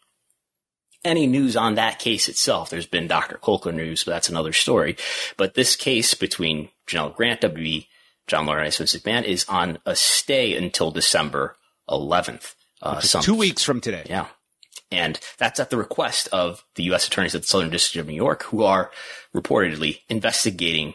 any news on that case itself. There's been Doctor Kolker news, but that's another story. But this case between Janelle Grant, W W E, John Laurinaitis, Vince McMahon is on a stay until December eleventh. Uh, some, two weeks from today. Yeah. And that's at the request of the U S attorneys at the Southern District of New York, who are reportedly investigating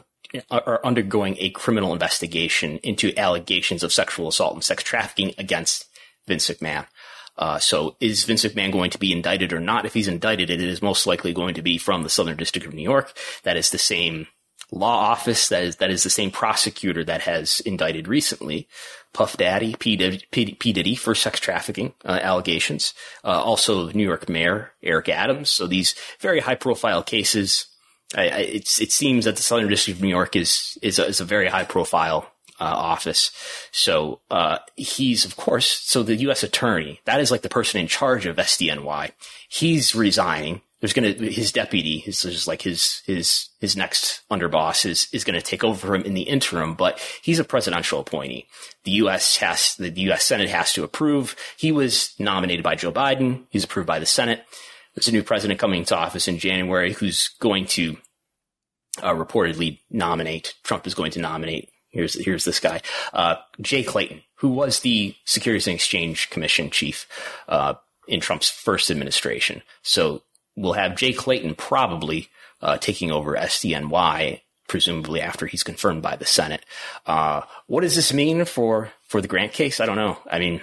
are undergoing a criminal investigation into allegations of sexual assault and sex trafficking against Vince McMahon. Uh, so is Vince McMahon going to be indicted or not? If he's indicted, it is most likely going to be from the Southern District of New York. That is the same law office. That is, that is the same prosecutor that has indicted recently Puff Daddy, P. Diddy, P. P. Diddy for sex trafficking uh, allegations. Uh, also New York Mayor Eric Adams. So these very high profile cases. I, I, it's, it seems that the Southern District of New York is, is a, is a very high profile Uh, office. So, uh, he's, of course, so the U S attorney, that is like the person in charge of S D N Y. He's resigning. There's going to, his deputy, his, is like his, his, his next underboss is, is going to take over for him in the interim, but he's a presidential appointee. The U S has, the U S Senate has to approve. He was nominated by Joe Biden. He's approved by the Senate. There's a new president coming into office in January who's going to, uh, reportedly nominate, Trump is going to nominate Here's, here's this guy, uh, Jay Clayton, who was the Securities and Exchange Commission chief, uh, in Trump's first administration. So we'll have Jay Clayton probably, uh, taking over S D N Y, presumably after he's confirmed by the Senate. Uh, what does this mean for, for the Grant case? I don't know. I mean,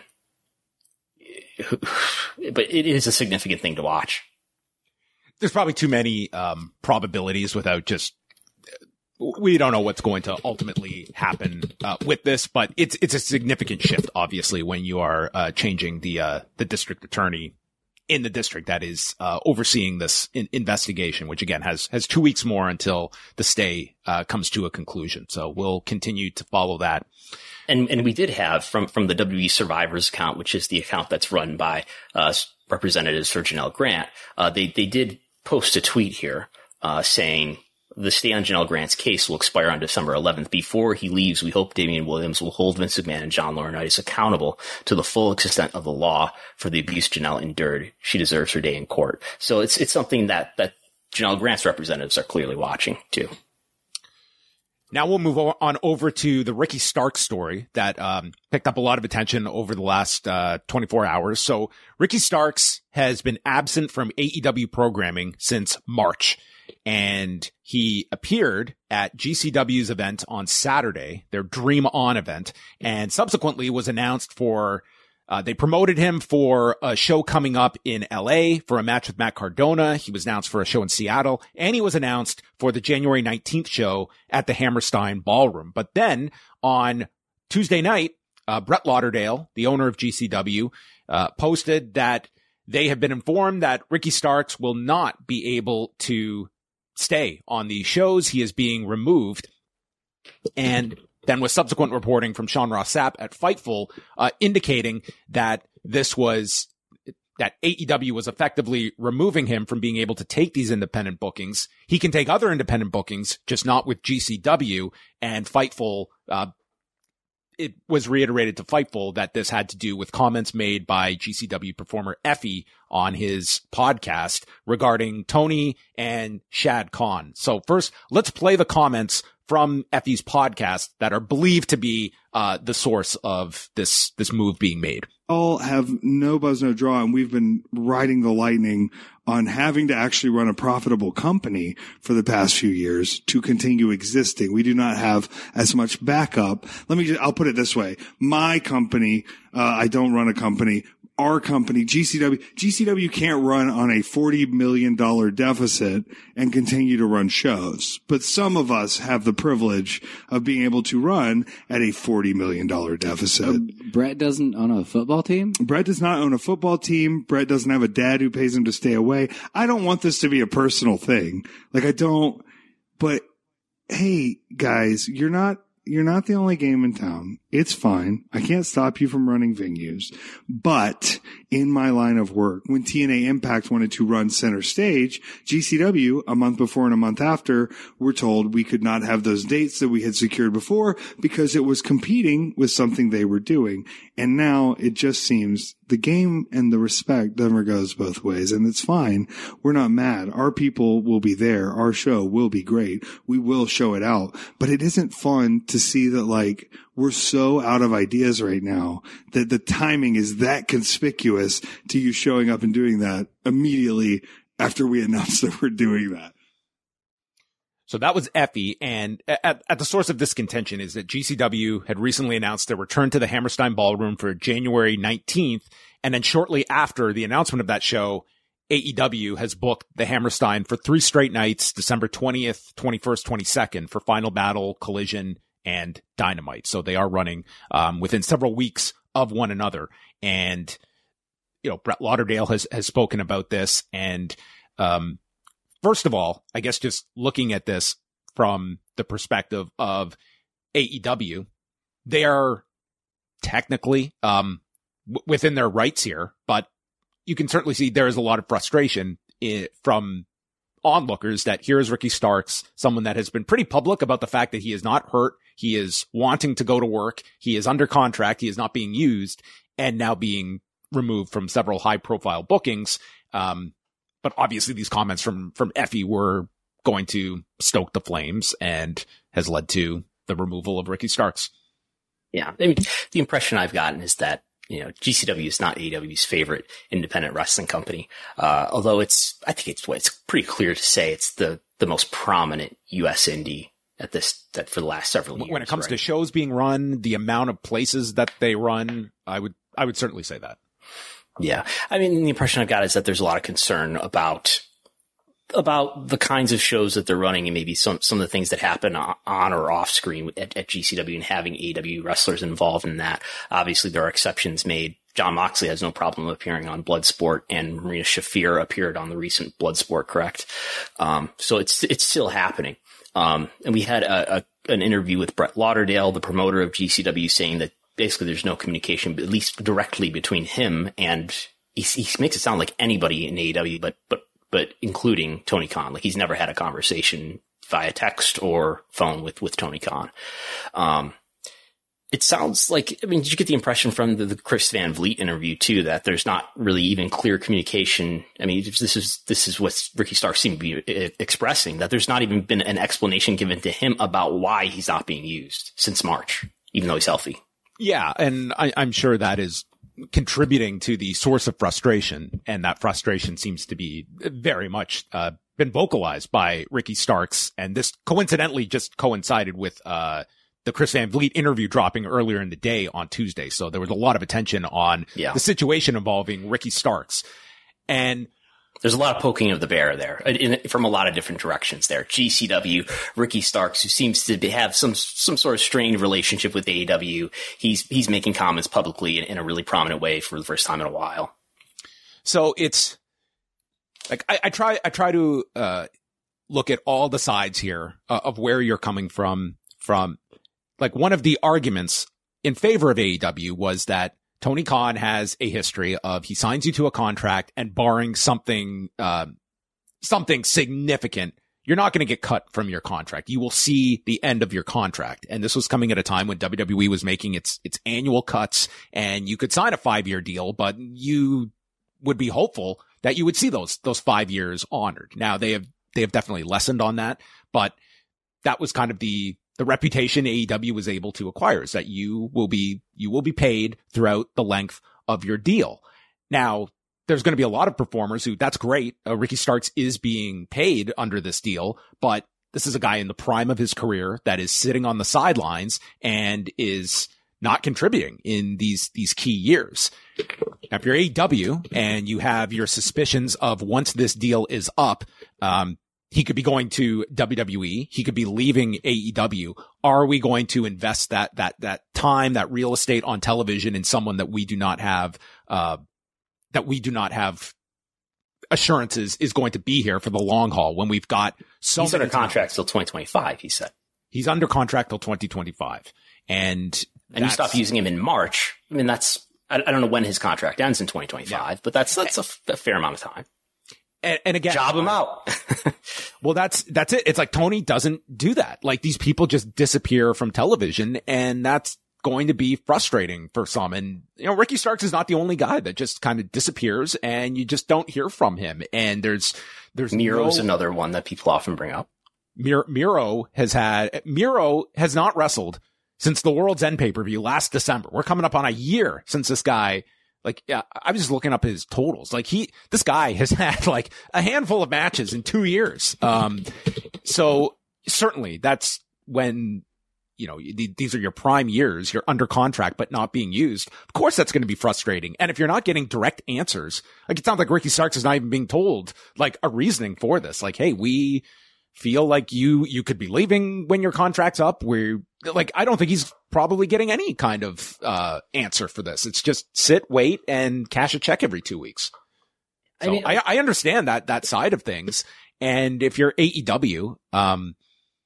but it is a significant thing to watch. There's probably too many, um, probabilities without just, we don't know what's going to ultimately happen uh, with this, but it's it's a significant shift, obviously, when you are uh, changing the uh, the district attorney in the district that is uh, overseeing this in- investigation, which again has has two weeks more until the stay uh, comes to a conclusion. So we'll continue to follow that. And and we did have from from the W W E Survivors account, which is the account that's run by uh, Representative Sir Janelle Grant. Uh, they they did post a tweet here uh, saying the stay on Janelle Grant's case will expire on December eleventh. Before he leaves, we hope Damian Williams will hold Vince McMahon and John Laurinaitis accountable to the full extent of the law for the abuse Janelle endured. She deserves her day in court. So it's it's something that that Janelle Grant's representatives are clearly watching too. Now we'll move on over to the Ricky Starks story that um, picked up a lot of attention over the last uh, twenty-four hours. So Ricky Starks has been absent from A E W programming since March, and he appeared at G C W's event on Saturday, their Dream On event, and subsequently was announced for Uh, they promoted him for a show coming up in L A for a match with Matt Cardona. He was announced for a show in Seattle, and he was announced for the January nineteenth show at the Hammerstein Ballroom. But then on Tuesday night, uh, Brett Lauderdale, the owner of G C W, uh, posted that they have been informed that Ricky Starks will not be able to stay on these shows. He is being removed. And then with subsequent reporting from Sean Ross Sapp at Fightful, uh, indicating that this was, that A E W was effectively removing him from being able to take these independent bookings. He can take other independent bookings, just not with G C W. And Fightful, uh, it was reiterated to Fightful that this had to do with comments made by G C W performer Effy on his podcast regarding Tony and Shad Khan. So first, let's play the comments from Effy's podcast that are believed to be uh, the source of this this move being made. All have no buzz, no draw, and we've been riding the lightning on having to actually run a profitable company for the past few years to continue existing. We do not have as much backup. Let me just, I'll put it this way. My company, uh, I don't run a company. Our company, G C W, G C W can't run on a forty million dollars deficit and continue to run shows. But some of us have the privilege of being able to run at a forty million dollars deficit. Uh, Brett doesn't own a football team? Brett does not own a football team. Brett doesn't have a dad who pays him to stay away. I don't want this to be a personal thing. Like I don't, but hey, guys, you're not, You're not the only game in town. It's fine. I can't stop you from running venues. But in my line of work, when T N A Impact wanted to run center stage, G C W, a month before and a month after, were told we could not have those dates that we had secured before because it was competing with something they were doing. And now it just seems the game and the respect never goes both ways. And it's fine. We're not mad. Our people will be there. Our show will be great. We will show it out. But it isn't fun to see that, like, we're so out of ideas right now that the timing is that conspicuous to you showing up and doing that immediately after we announced that we're doing that. So that was Effy, and at, at the source of this contention is that G C W had recently announced their return to the Hammerstein Ballroom for January nineteenth, and then shortly after the announcement of that show, A E W has booked the Hammerstein for three straight nights, December twentieth, twenty-first, twenty-second, for Final Battle, Collision, and Dynamite. So they are running um, within several weeks of one another. And, you know, Brett Lauderdale has, has spoken about this. And um, first of all, I guess just looking at this from the perspective of A E W, they are technically um, w- within their rights here, but you can certainly see there is a lot of frustration I- from onlookers that here is Ricky Starks, someone that has been pretty public about the fact that he is not hurt. He is wanting to go to work. He is under contract. He is not being used and now being removed from several high profile bookings. Um, but obviously these comments from, from Effy were going to stoke the flames and has led to the removal of Ricky Starks. Yeah. I mean, the impression I've gotten is that, you know, G C W is not A E W's favorite independent wrestling company. Uh, although it's, I think it's, it's pretty clear to say it's the, the most prominent U S indie at this, that for the last several years. When it comes right? to shows being run, the amount of places that they run, I would, I would certainly say that. Yeah. I mean, the impression I've got is that there's a lot of concern about, about the kinds of shows that they're running and maybe some, some of the things that happen on or off screen at, at G C W and having A E W wrestlers involved in that. Obviously there are exceptions made. John Moxley has no problem appearing on Bloodsport, and Marina Shafir appeared on the recent Bloodsport, correct? Um, so it's, it's still happening. Um, and we had a, a an interview with Brett Lauderdale, the promoter of G C W, saying that basically there's no communication, at least directly, between him and he, he makes it sound like anybody in A E W, but but but including Tony Khan. Like he's never had a conversation via text or phone with with Tony Khan. Um, It sounds like, I mean, did you get the impression from the, the Chris Van Vliet interview too, that there's not really even clear communication? I mean, this is, this is what Ricky Starks seemed to be expressing, that there's not even been an explanation given to him about why he's not being used since March, even though he's healthy. Yeah. And I, I'm sure that is contributing to the source of frustration. And that frustration seems to be very much, uh, been vocalized by Ricky Starks. And this coincidentally just coincided with, uh, the Chris Van Vliet interview dropping earlier in the day on Tuesday. So there was a lot of attention on yeah. the situation involving Ricky Starks. And there's a lot of poking of the bear there in, from a lot of different directions there. G C W, Ricky Starks, who seems to be, have some, some sort of strained relationship with A E W. He's, he's making comments publicly in, in a really prominent way for the first time in a while. So it's like, I, I try, I try to, uh, look at all the sides here uh, of where you're coming from, from, like one of the arguments in favor of A E W was that Tony Khan has a history of he signs you to a contract and barring something, uh, something significant, you're not going to get cut from your contract. You will see the end of your contract. And this was coming at a time when W W E was making its, its annual cuts and you could sign a five year deal, but you would be hopeful that you would see those, those five years honored. Now they have, they have definitely lessened on that, but that was kind of the, The reputation A E W was able to acquire is that you will be, you will be paid throughout the length of your deal. Now, there's going to be a lot of performers who, that's great. Uh, Ricky Starks is being paid under this deal, but this is a guy in the prime of his career that is sitting on the sidelines and is not contributing in these, these key years. Now, if you're A E W and you have your suspicions of once this deal is up, um, he could be going to W W E. He could be leaving A E W. Are we going to invest that, that, that time, that real estate on television in someone that we do not have, uh, that we do not have assurances is going to be here for the long haul when we've got so He's many under contract till twenty twenty-five, he said. He's under contract till twenty twenty-five. And, and you stop using him in March. I mean, that's, I, I don't know when his contract ends in twenty twenty-five, yeah. but that's, that's a, a fair amount of time. And, and again, job him out. Well, that's, that's it. It's like Tony doesn't do that. Like these people just disappear from television and that's going to be frustrating for some. And, you know, Ricky Starks is not the only guy that just kind of disappears and you just don't hear from him. And there's, there's Miro's no, another one that people often bring up. Miro, Miro has had, Miro has not wrestled since the World's End pay-per-view last December. We're coming up on a year since this guy. Like, yeah, I was just looking up his totals. Like he, this guy has had like a handful of matches in two years. Um, so certainly that's when, you know, th- these are your prime years. You're under contract, but not being used. Of course, that's going to be frustrating. And if you're not getting direct answers, like it sounds like Ricky Starks is not even being told like a reasoning for this. Like, hey, we feel like you, you could be leaving when your contract's up. We're like, I don't think he's probably getting any kind of, uh, answer for this. It's just sit, wait, and cash a check every two weeks. So I mean, I, I understand that, that side of things. And if you're A E W, um,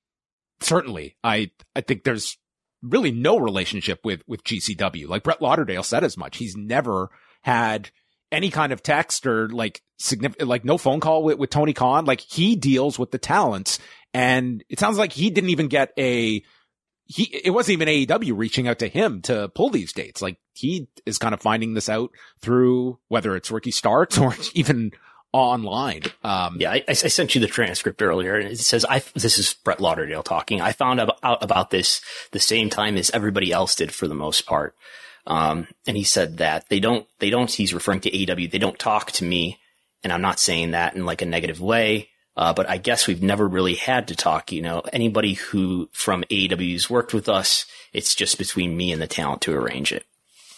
certainly I, I think there's really no relationship with, with G C W. Like Brett Lauderdale said as much. He's never had any kind of text or like significant, like no phone call with, with Tony Khan. Like he deals with the talents and it sounds like he didn't even get a, he, it wasn't even A E W reaching out to him to pull these dates. Like he is kind of finding this out through whether it's Ricky Starks or even online. Um, yeah, I, I sent you the transcript earlier and it says, I, this is Brett Lauderdale talking. I found out about this the same time as everybody else did for the most part. Um, and he said that they don't, they don't, he's referring to A E W. They don't talk to me. And I'm not saying that in like a negative way. Uh, but I guess we've never really had to talk, you know, anybody who from A E W's worked with us, it's just between me and the talent to arrange it.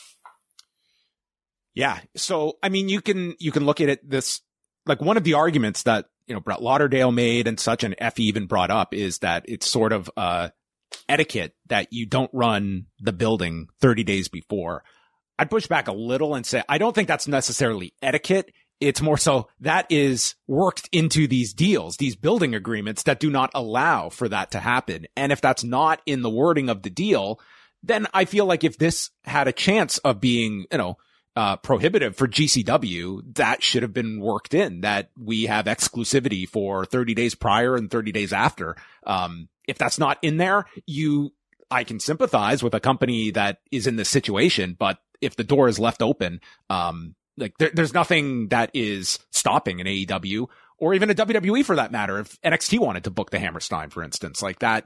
Yeah. So, I mean, you can, you can look at it this, like one of the arguments that, you know, Brett Lauderdale made and such an F even brought up is that it's sort of, uh, etiquette that you don't run the building thirty days before. I'd push back a little and say, I don't think that's necessarily etiquette. It's more so that is worked into these deals, these building agreements that do not allow for that to happen. And if that's not in the wording of the deal, then I feel like if this had a chance of being, you know, uh, prohibitive for G C W, that should have been worked in, that we have exclusivity for thirty days prior and thirty days after. Um, if that's not in there, you, I can sympathize with a company that is in this situation, but if the door is left open, um, like there, there's nothing that is stopping an A E W or even a W W E for that matter. If N X T wanted to book the Hammerstein, for instance, like that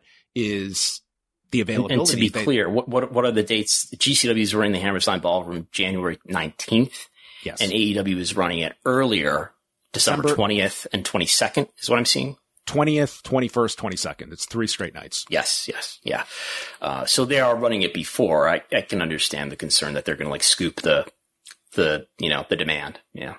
is the availability. And, and to be they, clear, what, what, what are the dates? G C W is running the Hammerstein Ballroom January nineteenth. Yes. And A E W is running it earlier, December twentieth and twenty-second is what I'm seeing. twentieth, twenty-first, twenty-second. It's three straight nights. Yes, yes, yeah. Uh, so they are running it before. I, I can understand the concern that they're going to like scoop the, the, you know, the demand. Yeah.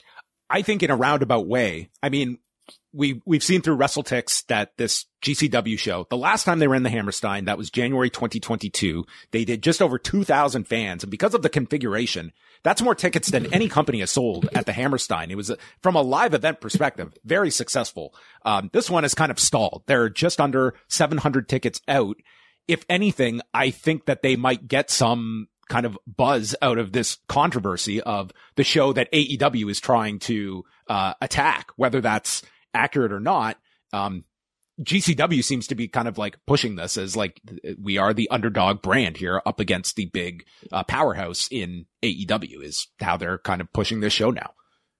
I think in a roundabout way, I mean, we, we've seen through WrestleTix that this G C W show, the last time they were in the Hammerstein, that was January twenty twenty-two. They did just over two thousand fans. And because of the configuration, that's more tickets than any company has sold at the Hammerstein. It was, a, from a live event perspective, very successful. Um, this one is kind of stalled. They're just under seven hundred tickets out. If anything, I think that they might get some kind of buzz out of this controversy of the show that A E W is trying to uh, attack, whether that's accurate or not. Um, G C W seems to be kind of like pushing this as like, we are the underdog brand here up against the big uh, powerhouse in A E W is how they're kind of pushing this show now.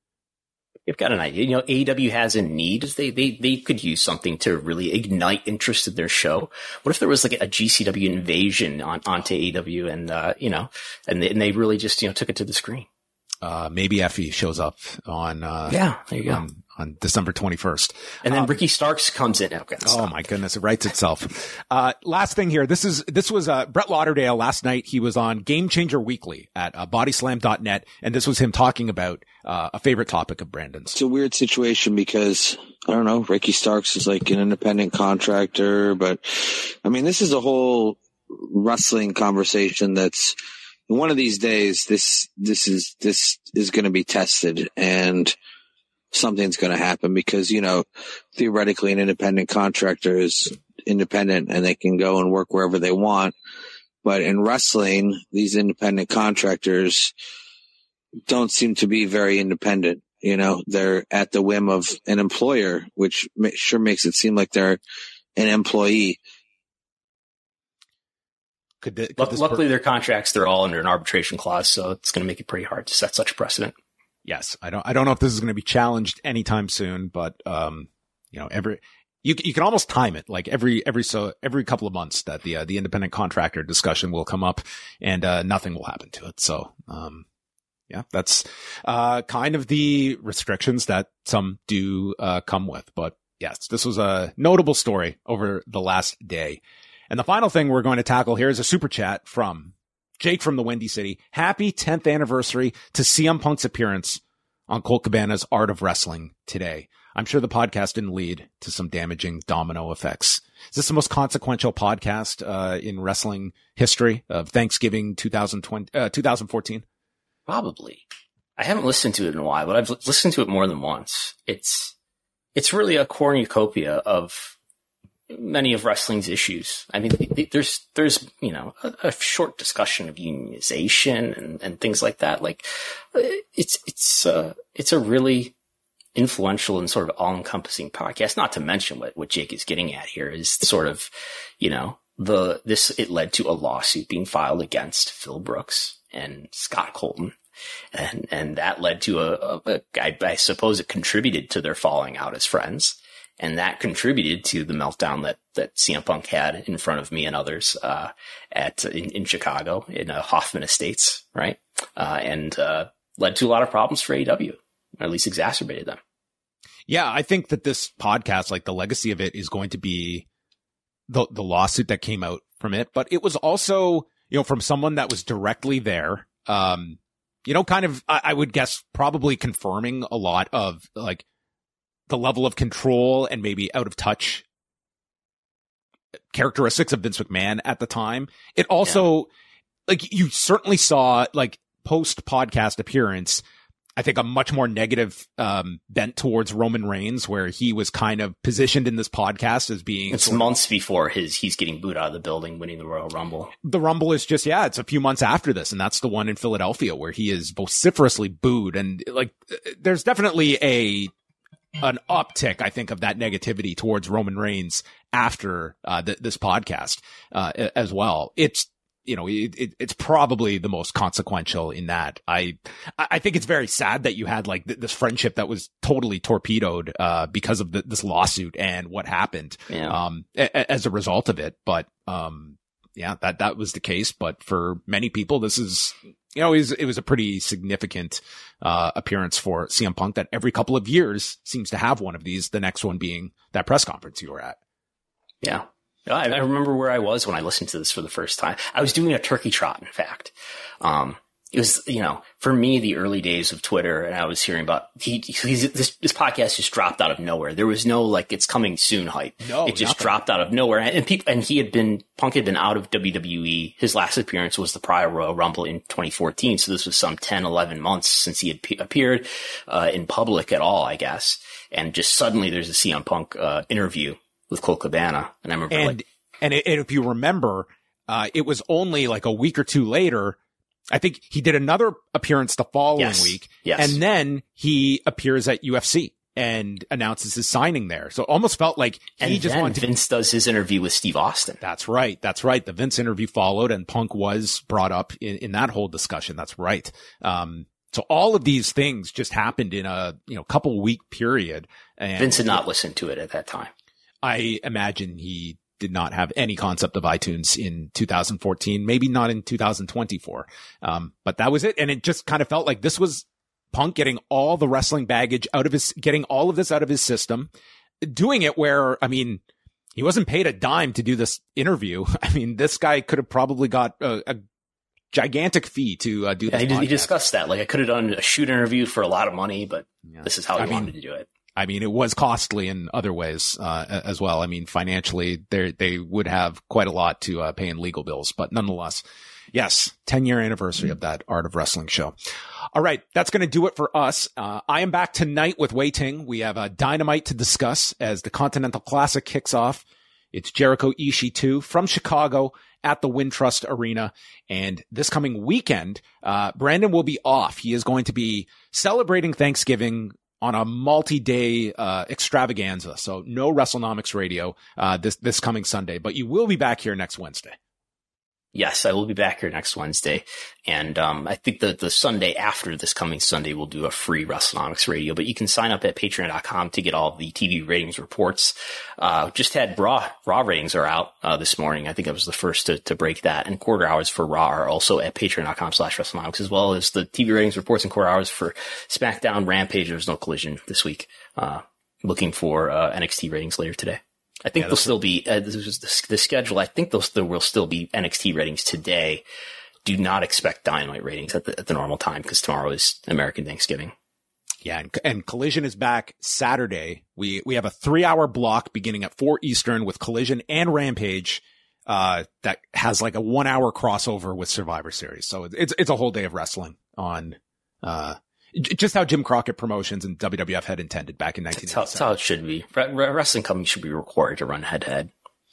You've got an idea. You know, A E W has a need. They, they, they could use something to really ignite interest in their show. What if there was like a G C W invasion on, onto A E W and, uh, you know, and they, and they really just, you know, took it to the screen? Uh, maybe Effie shows up on, uh, yeah, there you go. On, on December twenty-first. And then um, Ricky Starks comes in. Okay, oh my goodness. It writes itself. Uh, last thing here. This is, this was, uh, Brett Lauderdale last night. He was on Game Changer Weekly at uh, bodyslam dot net. And this was him talking about, uh, a favorite topic of Brandon's. It's a weird situation because I don't know, Ricky Starks is like an independent contractor, but I mean, this is a whole wrestling conversation that's, one of these days, this, this is, this is going to be tested and something's going to happen because, you know, theoretically an independent contractor is independent and they can go and work wherever they want. But in wrestling, these independent contractors don't seem to be very independent. You know, they're at the whim of an employer, which sure makes it seem like they're an employee. Could, the, could Luck, luckily, per- their contracts, they're all under an arbitration clause, so it's going to make it pretty hard to set such a precedent. Yes. I don't, I don't know if this is going to be challenged anytime soon, but, um, you know, every, you, you can almost time it like every, every, so every couple of months that the, uh, the independent contractor discussion will come up and, uh, nothing will happen to it. So, um, yeah, that's, uh, kind of the restrictions that some do, uh, come with. But yes, this was a notable story over the last day. And the final thing we're going to tackle here is a super chat from Jake from the Windy City. Happy tenth anniversary to C M Punk's appearance on Colt Cabana's Art of Wrestling today. I'm sure the podcast didn't lead to some damaging domino effects. Is this the most consequential podcast uh, in wrestling history of Thanksgiving twenty twenty, uh, twenty fourteen? Probably. I haven't listened to it in a while, but I've listened to it more than once. It's it's really a cornucopia of many of wrestling's issues. I mean, there's, there's, you know, a, a short discussion of unionization and, and things like that. Like, it's, it's, uh, it's a really influential and sort of all-encompassing podcast. Not to mention what, what Jake is getting at here is sort of, you know, the, this, it led to a lawsuit being filed against Phil Brooks and Scott Colton. And, and that led to a, a, a I, I suppose it contributed to their falling out as friends. And that contributed to the meltdown that, that C M Punk had in front of me and others, uh, at, in, in Chicago, in uh, Hoffman Estates, right? Uh, and, uh, led to a lot of problems for A E W, or at least exacerbated them. Yeah. I think that this podcast, like the legacy of it is going to be the, the lawsuit that came out from it, but it was also, you know, from someone that was directly there, um, you know, kind of, I, I would guess probably confirming a lot of like, the level of control and maybe out of touch characteristics of Vince McMahon at the time. It also, yeah. like, you certainly saw, like, post podcast appearance, I think a much more negative um, bent towards Roman Reigns, where he was kind of positioned in this podcast as being. It's months of, before his he's getting booed out of the building, winning the Royal Rumble. The Rumble is just yeah, it's a few months after this, and that's the one in Philadelphia where he is vociferously booed, and like there's definitely a an uptick, I think, of that negativity towards Roman Reigns after uh, th- this podcast uh, as well. It's. You know, it, it, it's probably the most consequential in that. I, I think it's very sad that you had like th- this friendship that was totally torpedoed, uh, because of the, this lawsuit and what happened, yeah. um, a- as a result of it. But, um, yeah, that, that was the case. But for many people, this is, you know, it was, it was a pretty significant, uh, appearance for C M Punk that every couple of years seems to have one of these, the next one being that press conference you were at. Yeah. I, I remember where I was when I listened to this for the first time. I was doing a turkey trot, in fact. Um, it was, you know, for me, the early days of Twitter, and I was hearing about, he, he's, this, this podcast just dropped out of nowhere. There was no, like, it's coming soon hype. No, it just nothing. dropped out of nowhere. And people, and he had been, Punk had been out of W W E. His last appearance was the prior Royal Rumble in twenty fourteen. So this was some ten, eleven months since he had p- appeared, uh, in public at all, I guess. And just suddenly there's a C M Punk, uh, interview with Colt Cabana. And I remember and, like, and if you remember, uh, it was only like a week or two later. I think he did another appearance the following yes, week. Yes. And then he appears at U F C and announces his signing there. So it almost felt like he and just then wanted to. Vince does his interview with Steve Austin. That's right. That's right. The Vince interview followed and Punk was brought up in, in that whole discussion. That's right. Um, so all of these things just happened in a, you know, couple week period. And Vince had not listened to it at that time. I imagine he did not have any concept of iTunes in two thousand fourteen, maybe not in two thousand twenty-four. Um, but that was it. And it just kind of felt like this was Punk getting all the wrestling baggage out of his, getting all of this out of his system, doing it where, I mean, he wasn't paid a dime to do this interview. I mean, this guy could have probably got a, a gigantic fee to uh, do this. Yeah, he, he discussed that. Like, I could have done a shoot interview for a lot of money, but yeah. This is how he I wanted mean, to do it. I mean, it was costly in other ways, uh, as well. I mean, financially, they they would have quite a lot to uh, pay in legal bills, but nonetheless, yes, ten year anniversary of that Art of Wrestling show. All right. That's going to do it for us. Uh, I am back tonight with Wei Ting. We have a Dynamite to discuss as the Continental Classic kicks off. It's Jericho Ishii two from Chicago at the Wintrust Arena. And this coming weekend, uh, Brandon will be off. He is going to be celebrating Thanksgiving on a multi-day uh, extravaganza. So no WrestleNomics radio uh, this this coming Sunday, but you will be back here next Wednesday. Yes, I will be back here next Wednesday. And um, I think that the Sunday after this coming Sunday, we'll do a free WrestleNomics radio. But you can sign up at patreon dot com to get all the T V ratings reports. Uh, just had Raw. Raw ratings are out uh, this morning. I think I was the first to, to break that. And quarter hours for Raw are also at patreon dot com slash WrestleNomics, as well as the T V ratings reports and quarter hours for SmackDown, Rampage. There's no Collision this week. Uh, looking for uh, N X T ratings later today. I think yeah, there'll still be, uh, this was the, the schedule. I think those, there will still be N X T ratings today. Do not expect Dynamite ratings at the, at the normal time because tomorrow is American Thanksgiving. Yeah. And, and Collision is back Saturday. We, we have a three hour block beginning at four Eastern with Collision and Rampage, uh, that has like a one hour crossover with Survivor Series. So it's, it's a whole day of wrestling on, uh, just how Jim Crockett Promotions and W W F had intended back in nineteen eighty-seven. That's how, that's how it should be. Wrestling companies should be required to run head-to-head.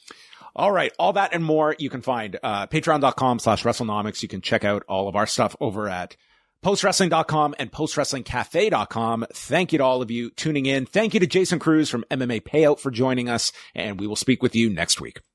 All right. All that and more you can find uh patreon dot com slash WrestleNomics. You can check out all of our stuff over at post wrestling dot com and post wrestling cafe dot com. Thank you to all of you tuning in. Thank you to Jason Cruz from M M A Payout for joining us, and we will speak with you next week.